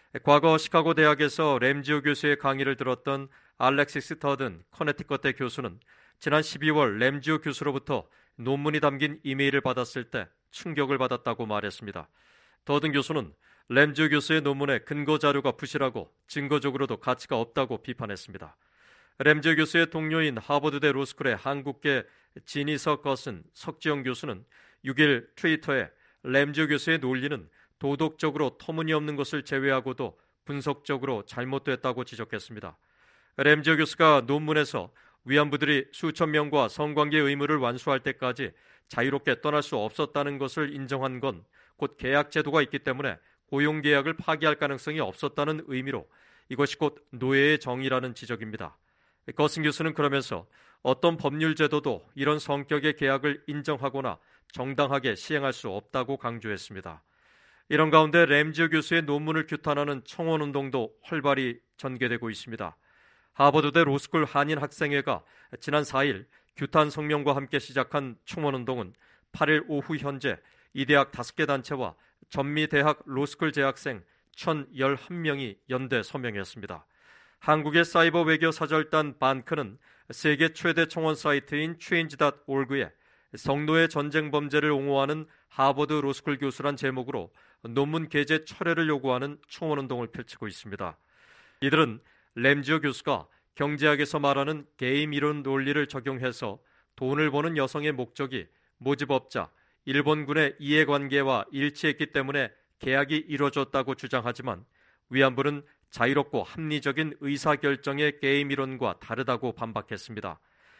과거 시카고 대학에서 램지어 교수의 강의를 들었던 알렉시스 터든 커네티컷대 교수는 지난 십이월 램지어 교수로부터 논문이 담긴 이메일을 받았을 때 충격을 받았다고 말했습니다. 터든 교수는 램지어 교수의 논문에 근거 자료가 부실하고 증거적으로도 가치가 없다고 비판했습니다. 램지어 교수의 동료인 하버드대 로스쿨의 한국계 지니서 것은 석지영 교수는 육일 트위터에 램지어 교수의 논리는 도덕적으로 터무니없는 것을 제외하고도 분석적으로 잘못됐다고 지적했습니다. 램지어 교수가 논문에서 위안부들이 수천 명과 성관계 의무를 완수할 때까지 자유롭게 떠날 수 없었다는 것을 인정한 건 곧 계약 제도가 있기 때문에 고용계약을 파기할 가능성이 없었다는 의미로 이것이 곧 노예의 정의라는 지적입니다. 거슨 교수는 그러면서 어떤 법률 제도도 이런 성격의 계약을 인정하거나 정당하게 시행할 수 없다고 강조했습니다. 이런 가운데 램지어 교수의 논문을 규탄하는 청원운동도 활발히 전개되고 있습니다. 하버드대 로스쿨 한인 학생회가 지난 사일 규탄 성명과 함께 시작한 청원운동은 팔일 오후 현재 이 대학 다섯 개 단체와 전미대학 로스쿨 재학생 천십일 명이 연대 서명했습니다. 한국의 사이버 외교 사절단 반크는 세계 최대 청원 사이트인 체인지 닷 오르그에 성노예 전쟁 범죄를 옹호하는 하버드 로스쿨 교수란 제목으로 논문 게재 철회를 요구하는 청원운동을 펼치고 있습니다. 이들은 램지어 교수가 경제학에서 말하는 게임 이론 논리를 적용해서 돈을 버는 여성의 목적이 모집업자, 일본군의 이해관계와 일치했기 때문에 계약이 이루어졌다고 주장하지만 위안부는 자유롭고 합리적인 의사결정의 게임 이론과 다르다고 반박했습니다.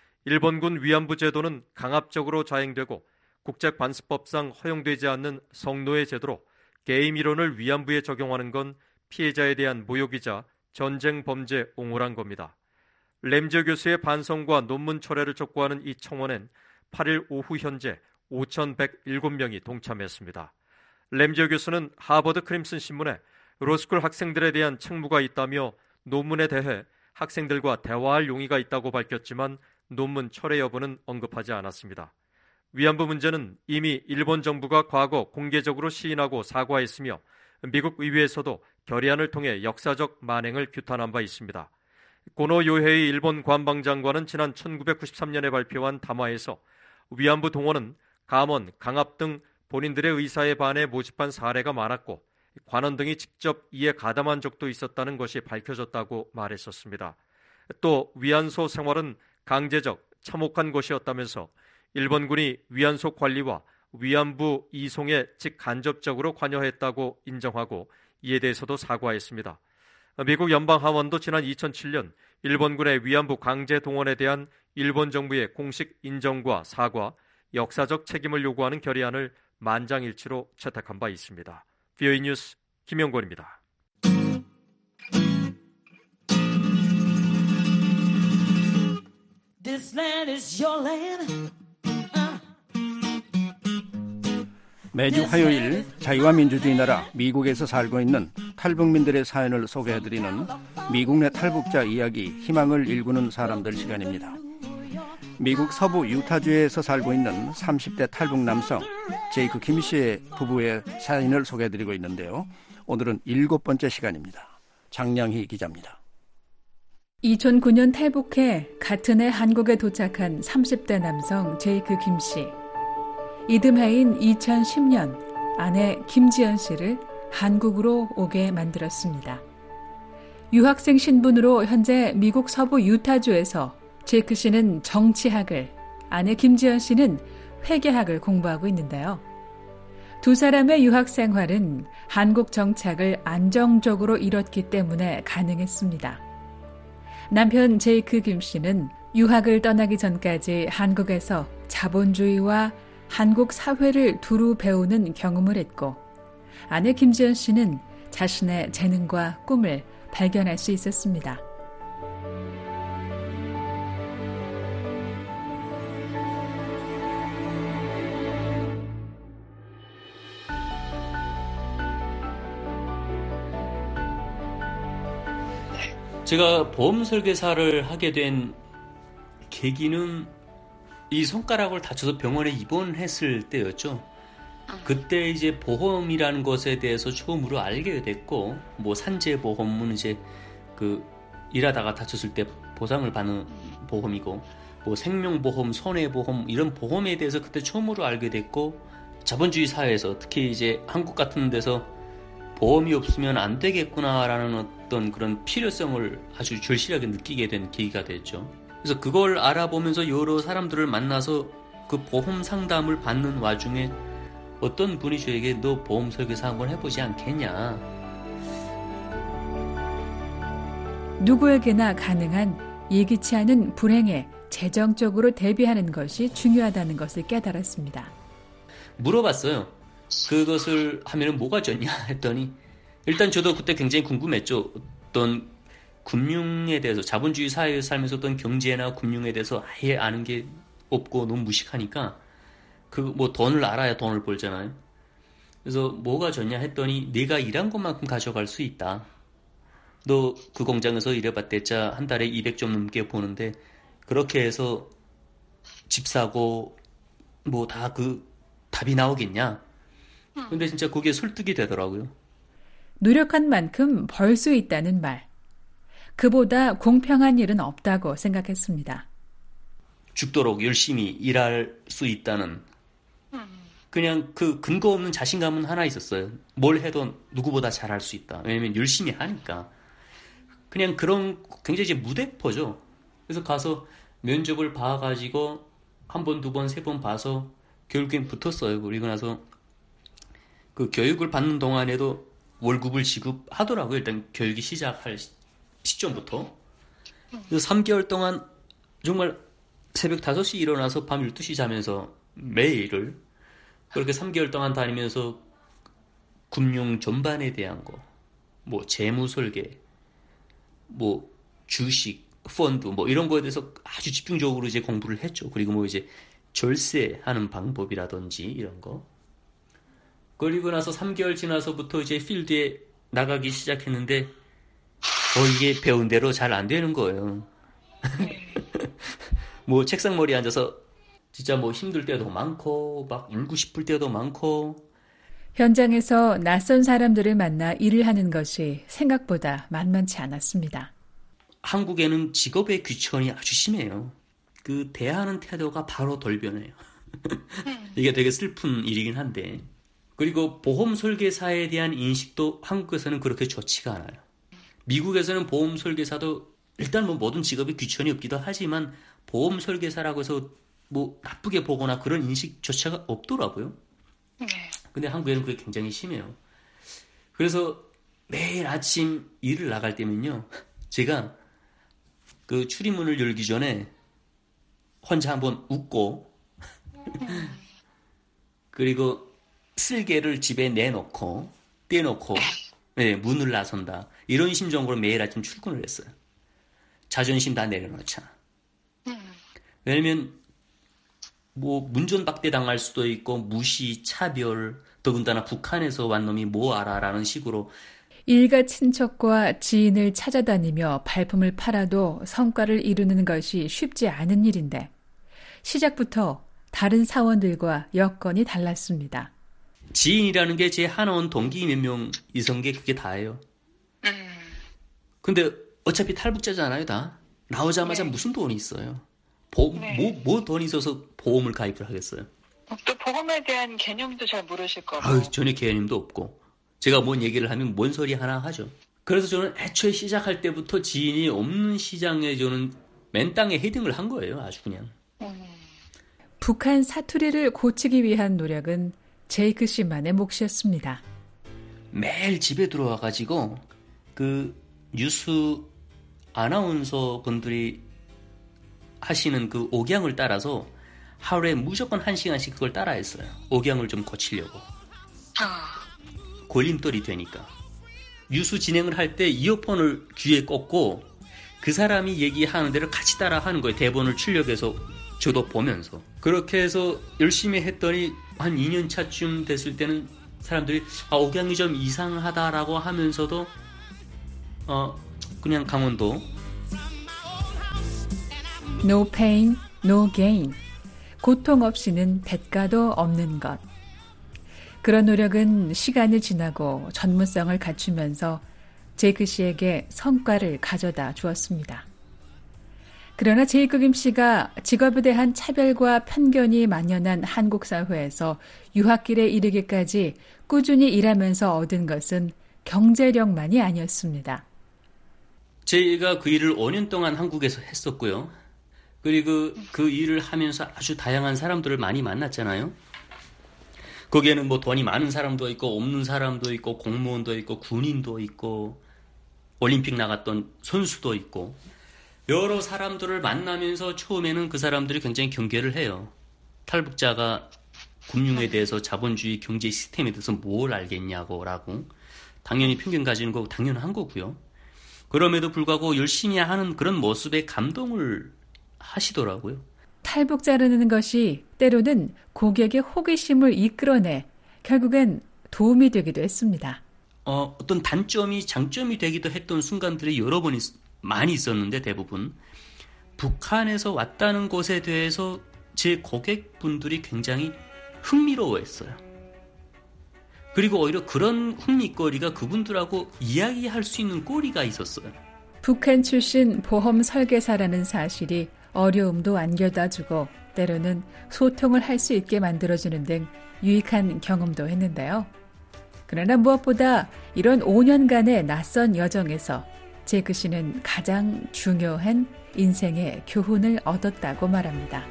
일본군 위안부 제도는 강압적으로 자행되고 국제관습법상 허용되지 않는 성노예 제도로 게임 이론을 위안부에 적용하는 건 피해자에 대한 모욕이자 전쟁 범죄 옹호란 겁니다. 램지어 교수의 반성과 논문 철회를 촉구하는 이 청원엔 팔일 오후 현재 오천백칠 명이 동참했습니다. 램지어 교수는 하버드 크림슨 신문에 로스쿨 학생들에 대한 책무가 있다며 논문에 대해 학생들과 대화할 용의가 있다고 밝혔지만 논문 철회 여부는 언급하지 않았습니다. 위안부 문제는 이미 일본 정부가 과거 공개적으로 시인하고 사과했으며 미국 의회에서도 결의안을 통해 역사적 만행을 규탄한 바 있습니다. 고노 요헤이 일본 관방장관은 지난 천구백구십삼 년에 발표한 담화에서 위안부 동원은 감원, 강압 등 본인들의 의사에 반해 모집한 사례가 많았고 관원 등이 직접 이에 가담한 적도 있었다는 것이 밝혀졌다고 말했었습니다. 또 위안소 생활은 강제적, 참혹한 것이었다면서 일본군이 위안소 관리와 위안부 이송에 직간접적으로 관여했다고 인정하고 이에 대해서도 사과했습니다. 미국 연방하원도 지난 이천칠 년 일본군의 위안부 강제 동원에 대한 일본 정부의 공식 인정과 사과, 역사적 책임을 요구하는 결의안을 만장일치로 채택한 바 있습니다. 비오이 뉴스 김영권입니다. This land is your land. 매주 화요일 자유와 민주주의 나라 미국에서 살고 있는 탈북민들의 사연을 소개해드리는 미국 내 탈북자 이야기, 희망을 일구는 사람들 시간입니다. 미국 서부 유타주에서 살고 있는 삼십 대 탈북 남성 제이크 김 씨의 부부의 사연을 소개해드리고 있는데요. 오늘은 일곱 번째 시간입니다. 장량희 기자입니다. 이천구 년 탈북해 같은 해 한국에 도착한 삼십 대 남성 제이크 김 씨. 이듬해인 이천십 년 아내 김지연 씨를 한국으로 오게 만들었습니다. 유학생 신분으로 현재 미국 서부 유타주에서 제이크 씨는 정치학을, 아내 김지연 씨는 회계학을 공부하고 있는데요. 두 사람의 유학 생활은 한국 정착을 안정적으로 이뤘기 때문에 가능했습니다. 남편 제이크 김 씨는 유학을 떠나기 전까지 한국에서 자본주의와 한국 사회를 두루 배우는 경험을 했고, 아내 김지연 씨는 자신의 재능과 꿈을 발견할 수 있었습니다. 제가 보험 설계사를 하게 된 계기는 이 손가락을 다쳐서 병원에 입원했을 때였죠. 그때 이제 보험이라는 것에 대해서 처음으로 알게 됐고, 뭐 산재보험은 이제 그 일하다가 다쳤을 때 보상을 받는 보험이고, 뭐 생명보험, 손해보험 이런 보험에 대해서 그때 처음으로 알게 됐고, 자본주의 사회에서 특히 이제 한국 같은 데서 보험이 없으면 안 되겠구나라는 어떤 그런 필요성을 아주 절실하게 느끼게 된 계기가 됐죠. 그래서 그걸 알아보면서 여러 사람들을 만나서 그 보험 상담을 받는 와중에 어떤 분이 저에게 너 보험 설계사 한번 해보지 않겠냐. 누구에게나 가능한 예기치 않은 불행에 재정적으로 대비하는 것이 중요하다는 것을 깨달았습니다. 물어봤어요. 그것을 하면 뭐가 좋냐 했더니, 일단 저도 그때 굉장히 궁금했죠. 어떤 금융에 대해서, 자본주의 사회에서 살면서 어떤 경제나 금융에 대해서 아예 아는 게 없고 너무 무식하니까 그 뭐 돈을 알아야 돈을 벌잖아요. 그래서 뭐가 좋냐 했더니, 내가 일한 것만큼 가져갈 수 있다. 너 그 공장에서 일해봤댔자 한 달에 이백 점 넘게 버는데 그렇게 해서 집 사고 뭐 다 그 답이 나오겠냐. 근데 진짜 그게 설득이 되더라고요. 노력한 만큼 벌 수 있다는 말. 그보다 공평한 일은 없다고 생각했습니다. 죽도록 열심히 일할 수 있다는, 그냥 그 근거 없는 자신감은 하나 있었어요. 뭘 해도 누구보다 잘할 수 있다. 왜냐면 열심히 하니까. 그냥 그런 굉장히 이제 무대포죠. 그래서 가서 면접을 봐가지고 한 번, 두 번, 세 번 봐서 결국엔 붙었어요. 그리고 나서 그 교육을 받는 동안에도 월급을 지급하더라고요. 일단 교육이 시작할 시점부터. 그래서 삼 개월 동안 정말 새벽 다섯 시 일어나서 밤 열두 시 자면서 매일을 그렇게 삼 개월 동안 다니면서 금융 전반에 대한 거, 뭐 재무 설계, 뭐 주식, 펀드 뭐 이런 거에 대해서 아주 집중적으로 이제 공부를 했죠. 그리고 뭐 이제 절세하는 방법이라든지 이런 거. 그리고 나서 삼 개월 지나서부터 이제 필드에 나가기 시작했는데, 어, 이게 배운 대로 잘 안 되는 거예요. 뭐 책상머리에 앉아서 진짜 뭐 힘들 때도 많고, 막 울고 싶을 때도 많고. 현장에서 낯선 사람들을 만나 일을 하는 것이 생각보다 만만치 않았습니다. 한국에는 직업의 귀천이 아주 심해요. 그 대하는 태도가 바로 돌변해요. 이게 되게 슬픈 일이긴 한데. 그리고 보험 설계사에 대한 인식도 한국에서는 그렇게 좋지가 않아요. 미국에서는 보험 설계사도 일단 뭐 모든 직업에 귀천이 없기도 하지만, 보험 설계사라고 해서 뭐 나쁘게 보거나 그런 인식조차가 없더라고요. 네. 근데 한국에는 그게 굉장히 심해요. 그래서 매일 아침 일을 나갈 때면요, 제가 그 출입문을 열기 전에 혼자 한번 웃고 그리고 쓸개를 집에 내놓고 떼놓고 네, 문을 나선다. 이런 심정으로 매일 아침 출근을 했어요. 자존심 다 내려놓자. 왜냐면 뭐 문전박대 당할 수도 있고 무시, 차별, 더군다나 북한에서 완 놈이 뭐 알아라는 식으로 일가 친척과 지인을 찾아다니며 발품을 팔아도 성과를 이루는 것이 쉽지 않은 일인데 시작부터 다른 사원들과 여건이 달랐습니다. 지인이라는 게 제 하나원 동기 몇 명 이선 게 그게 다예요. 근데 어차피 탈북자잖아요, 다. 나오자마자 네. 무슨 돈이 있어요. 보, 네. 뭐, 뭐 돈이 있어서 보험을 가입을 하겠어요. 또 보험에 대한 개념도 잘 모르실 거고. 아유, 전혀 개념도 없고. 제가 뭔 얘기를 하면 뭔 소리 하나 하죠. 그래서 저는 애초에 시작할 때부터 지인이 없는 시장에 저는 맨 땅에 헤딩을 한 거예요. 아주 그냥. 음. 북한 사투리를 고치기 위한 노력은 제이크 씨만의 몫이었습니다. 매일 집에 들어와가지고 그 뉴스 아나운서 분들이 하시는 그 옥양을 따라서 하루에 무조건 한 시간씩 그걸 따라 했어요. 옥양을 좀 고치려고. 걸림돌이 되니까. 뉴스 진행을 할 때 이어폰을 귀에 꽂고 그 사람이 얘기하는 대로 같이 따라 하는 거예요. 대본을 출력해서 저도 보면서. 그렇게 해서 열심히 했더니 한 이 년 차쯤 됐을 때는 사람들이 아, 옥양이 좀 이상하다라고 하면서도 어 그냥 강원도 No pain, no gain. 고통 없이는 대가도 없는 것. 그런 노력은 시간이 지나고 전문성을 갖추면서 제이크 씨에게 성과를 가져다 주었습니다. 그러나 제이크 김 씨가 직업에 대한 차별과 편견이 만연한 한국 사회에서 유학길에 이르기까지 꾸준히 일하면서 얻은 것은 경제력만이 아니었습니다. 제가 그 일을 오 년 동안 한국에서 했었고요. 그리고 그 일을 하면서 아주 다양한 사람들을 많이 만났잖아요. 거기에는 뭐 돈이 많은 사람도 있고 없는 사람도 있고 공무원도 있고 군인도 있고 올림픽 나갔던 선수도 있고 여러 사람들을 만나면서 처음에는 그 사람들이 굉장히 경계를 해요. 탈북자가 금융에 대해서 자본주의 경제 시스템에 대해서 뭘 알겠냐고 라고. 당연히 편견 가지는 거 당연한 거고요. 그럼에도 불구하고 열심히 하는 그런 모습에 감동을 하시더라고요. 탈북자라는 것이 때로는 고객의 호기심을 이끌어내 결국엔 도움이 되기도 했습니다. 어, 어떤 단점이 장점이 되기도 했던 순간들이 여러 번 있, 많이 있었는데 대부분 북한에서 왔다는 것에 대해서 제 고객분들이 굉장히 흥미로워했어요. 그리고 오히려 그런 흥미거리가 그분들하고 이야기할 수 있는 꼬리가 있었어요. 북한 출신 보험 설계사라는 사실이 어려움도 안겨다주고 때로는 소통을 할 수 있게 만들어주는 등 유익한 경험도 했는데요. 그러나 무엇보다 이런 오 년간의 낯선 여정에서 제이크 씨는 가장 중요한 인생의 교훈을 얻었다고 말합니다.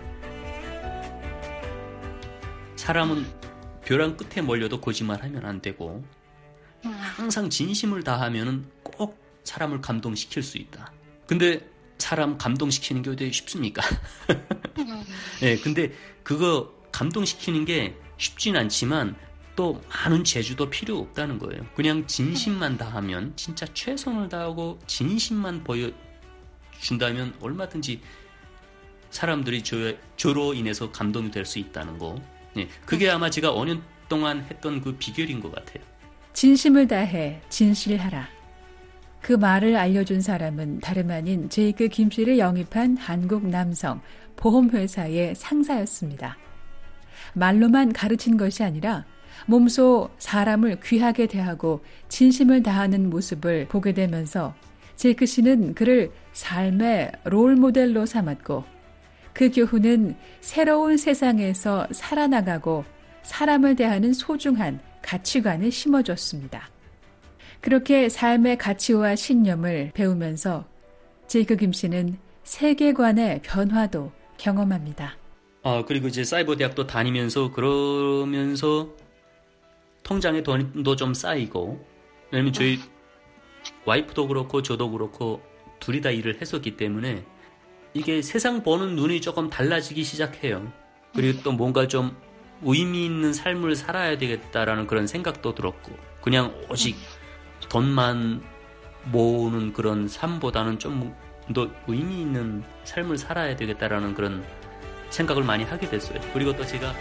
사람은 벼랑 끝에 몰려도 거짓말하면 안 되고 항상 진심을 다하면 꼭 사람을 감동시킬 수 있다. 근데 사람 감동시키는 게 어디 쉽습니까? 네, 근데 그거 감동시키는 게 쉽진 않지만 또 많은 재주도 필요 없다는 거예요. 그냥 진심만 다하면 진짜 최선을 다하고 진심만 보여준다면 얼마든지 사람들이 저, 저로 인해서 감동이 될 수 있다는 거. 네, 그게 아마 제가 오 년 동안 했던 그 비결인 것 같아요. 진심을 다해 진실하라. 그 말을 알려준 사람은 다름 아닌 제이크 김 씨를 영입한 한국 남성 보험회사의 상사였습니다. 말로만 가르친 것이 아니라 몸소 사람을 귀하게 대하고 진심을 다하는 모습을 보게 되면서 제이크 씨는 그를 삶의 롤모델로 삼았고 그 교훈은 새로운 세상에서 살아나가고 사람을 대하는 소중한 가치관을 심어줬습니다. 그렇게 삶의 가치와 신념을 배우면서 제이크 김 씨는 세계관의 변화도 경험합니다. 아, 그리고 이제 사이버 대학도 다니면서 그러면서 통장에 돈도 좀 쌓이고, 왜냐면 저희 와이프도 그렇고 저도 그렇고 둘이 다 일을 했었기 때문에 이게 세상 보는 눈이 조금 달라지기 시작해요. 그리고 또 뭔가 좀 의미 있는 삶을 살아야 되겠다라는 그런 생각도 들었고, 그냥 오직 돈만 모으는 그런 삶보다는 좀 더 의미 있는 삶을 살아야 되겠다라는 그런 생각을 많이 하게 됐어요. 그리고 또 제가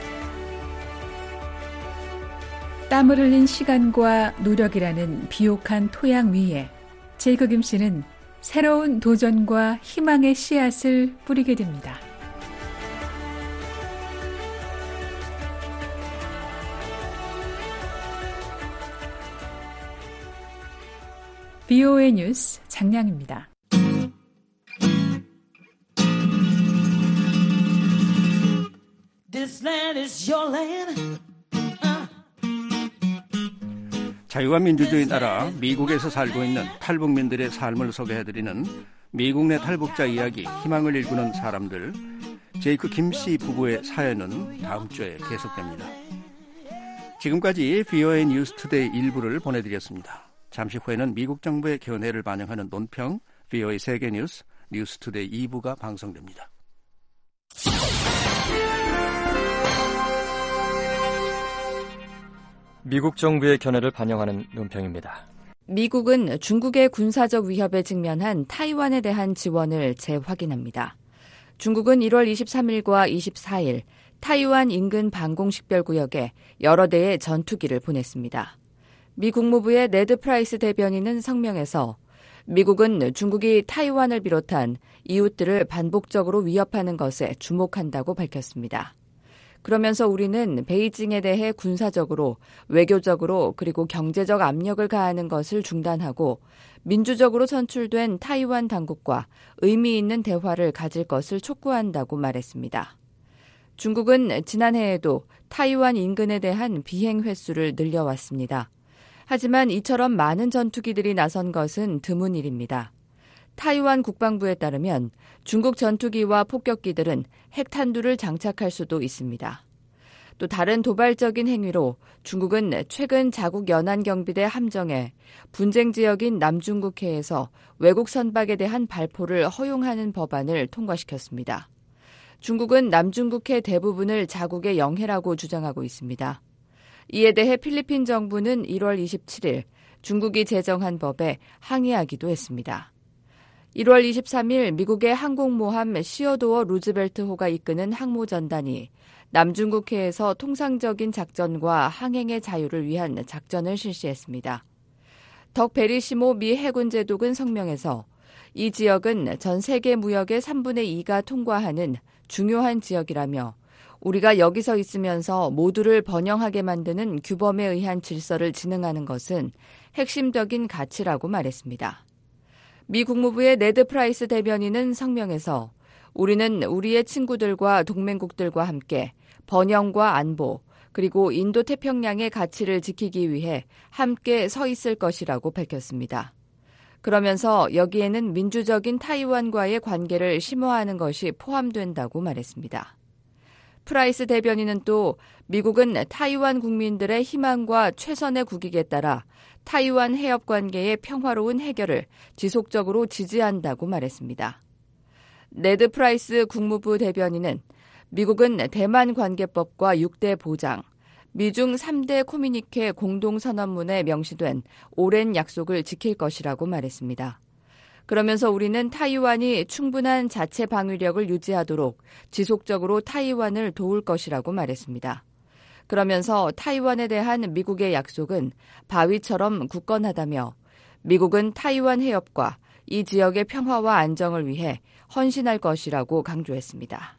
땀을 흘린 시간과 노력이라는 비옥한 토양 위에 제이크 김 씨는 새로운 도전과 희망의 씨앗을 뿌리게 됩니다. 비오에이 뉴스 장량입니다. This land is your land. 자유와 민주주의 나라 미국에서 살고 있는 탈북민들의 삶을 소개해드리는 미국 내 탈북자 이야기, 희망을 일구는 사람들, 제이크 김 씨 부부의 사연은 다음 주에 계속됩니다. 지금까지 비오에이 뉴스투데이 일부를 보내드렸습니다. 잠시 후에는 미국 정부의 견해를 반영하는 논평, 비오에이 세계뉴스, 뉴스투데이 이 부가 방송됩니다. 미국 정부의 견해를 반영하는 논평입니다. 미국은 중국의 군사적 위협에 직면한 타이완에 대한 지원을 재확인합니다. 중국은 일월 이십삼일과 이십사일 타이완 인근 방공식별구역에 여러 대의 전투기를 보냈습니다. 미 국무부의 네드 프라이스 대변인은 성명에서 미국은 중국이 타이완을 비롯한 이웃들을 반복적으로 위협하는 것에 주목한다고 밝혔습니다. 그러면서 우리는 베이징에 대해 군사적으로, 외교적으로 그리고 경제적 압력을 가하는 것을 중단하고 민주적으로 선출된 타이완 당국과 의미 있는 대화를 가질 것을 촉구한다고 말했습니다. 중국은 지난해에도 타이완 인근에 대한 비행 횟수를 늘려왔습니다. 하지만 이처럼 많은 전투기들이 나선 것은 드문 일입니다. 타이완 국방부에 따르면 중국 전투기와 폭격기들은 핵탄두를 장착할 수도 있습니다. 또 다른 도발적인 행위로 중국은 최근 자국 연안경비대 함정에 분쟁 지역인 남중국해에서 외국 선박에 대한 발포를 허용하는 법안을 통과시켰습니다. 중국은 남중국해 대부분을 자국의 영해라고 주장하고 있습니다. 이에 대해 필리핀 정부는 일월 이십칠일 중국이 제정한 법에 항의하기도 했습니다. 일월 이십삼일 미국의 항공모함 시어도어 루즈벨트호가 이끄는 항모전단이 남중국해에서 통상적인 작전과 항행의 자유를 위한 작전을 실시했습니다. 덕 베리시모 미 해군 제독은 성명에서 이 지역은 전 세계 무역의 삼분의 이가 통과하는 중요한 지역이라며 우리가 여기서 있으면서 모두를 번영하게 만드는 규범에 의한 질서를 진행하는 것은 핵심적인 가치라고 말했습니다. 미 국무부의 네드 프라이스 대변인은 성명에서 우리는 우리의 친구들과 동맹국들과 함께 번영과 안보 그리고 인도태평양의 가치를 지키기 위해 함께 서 있을 것이라고 밝혔습니다. 그러면서 여기에는 민주적인 타이완과의 관계를 심화하는 것이 포함된다고 말했습니다. 프라이스 대변인은 또 미국은 타이완 국민들의 희망과 최선의 국익에 따라 타이완 해협 관계의 평화로운 해결을 지속적으로 지지한다고 말했습니다. 네드 프라이스 국무부 대변인은 미국은 대만 관계법과 육 대 보장, 미중 삼 대 코뮤니케 공동선언문에 명시된 오랜 약속을 지킬 것이라고 말했습니다. 그러면서 우리는 타이완이 충분한 자체 방위력을 유지하도록 지속적으로 타이완을 도울 것이라고 말했습니다. 그러면서 타이완에 대한 미국의 약속은 바위처럼 굳건하다며 미국은 타이완 해협과 이 지역의 평화와 안정을 위해 헌신할 것이라고 강조했습니다.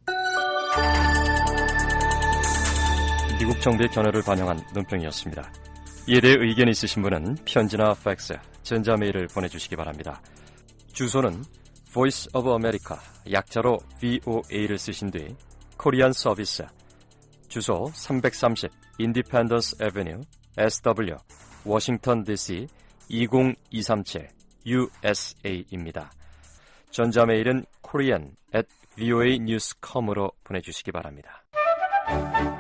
미국 정부의 견해를 반영한 논평이었습니다. 이에 대해 의견이 있으신 분은 편지나 팩스, 전자메일을 보내주시기 바랍니다. 주소는 Voice of America, 약자로 브이오에이를 쓰신 뒤 코리안 서비스, 주소 삼백삼십 Independence Avenue, 에스더블유, 워싱턴 디씨 이공이삼칠 유에스에이입니다. 전자메일은 korean at voanews dot com으로 보내주시기 바랍니다.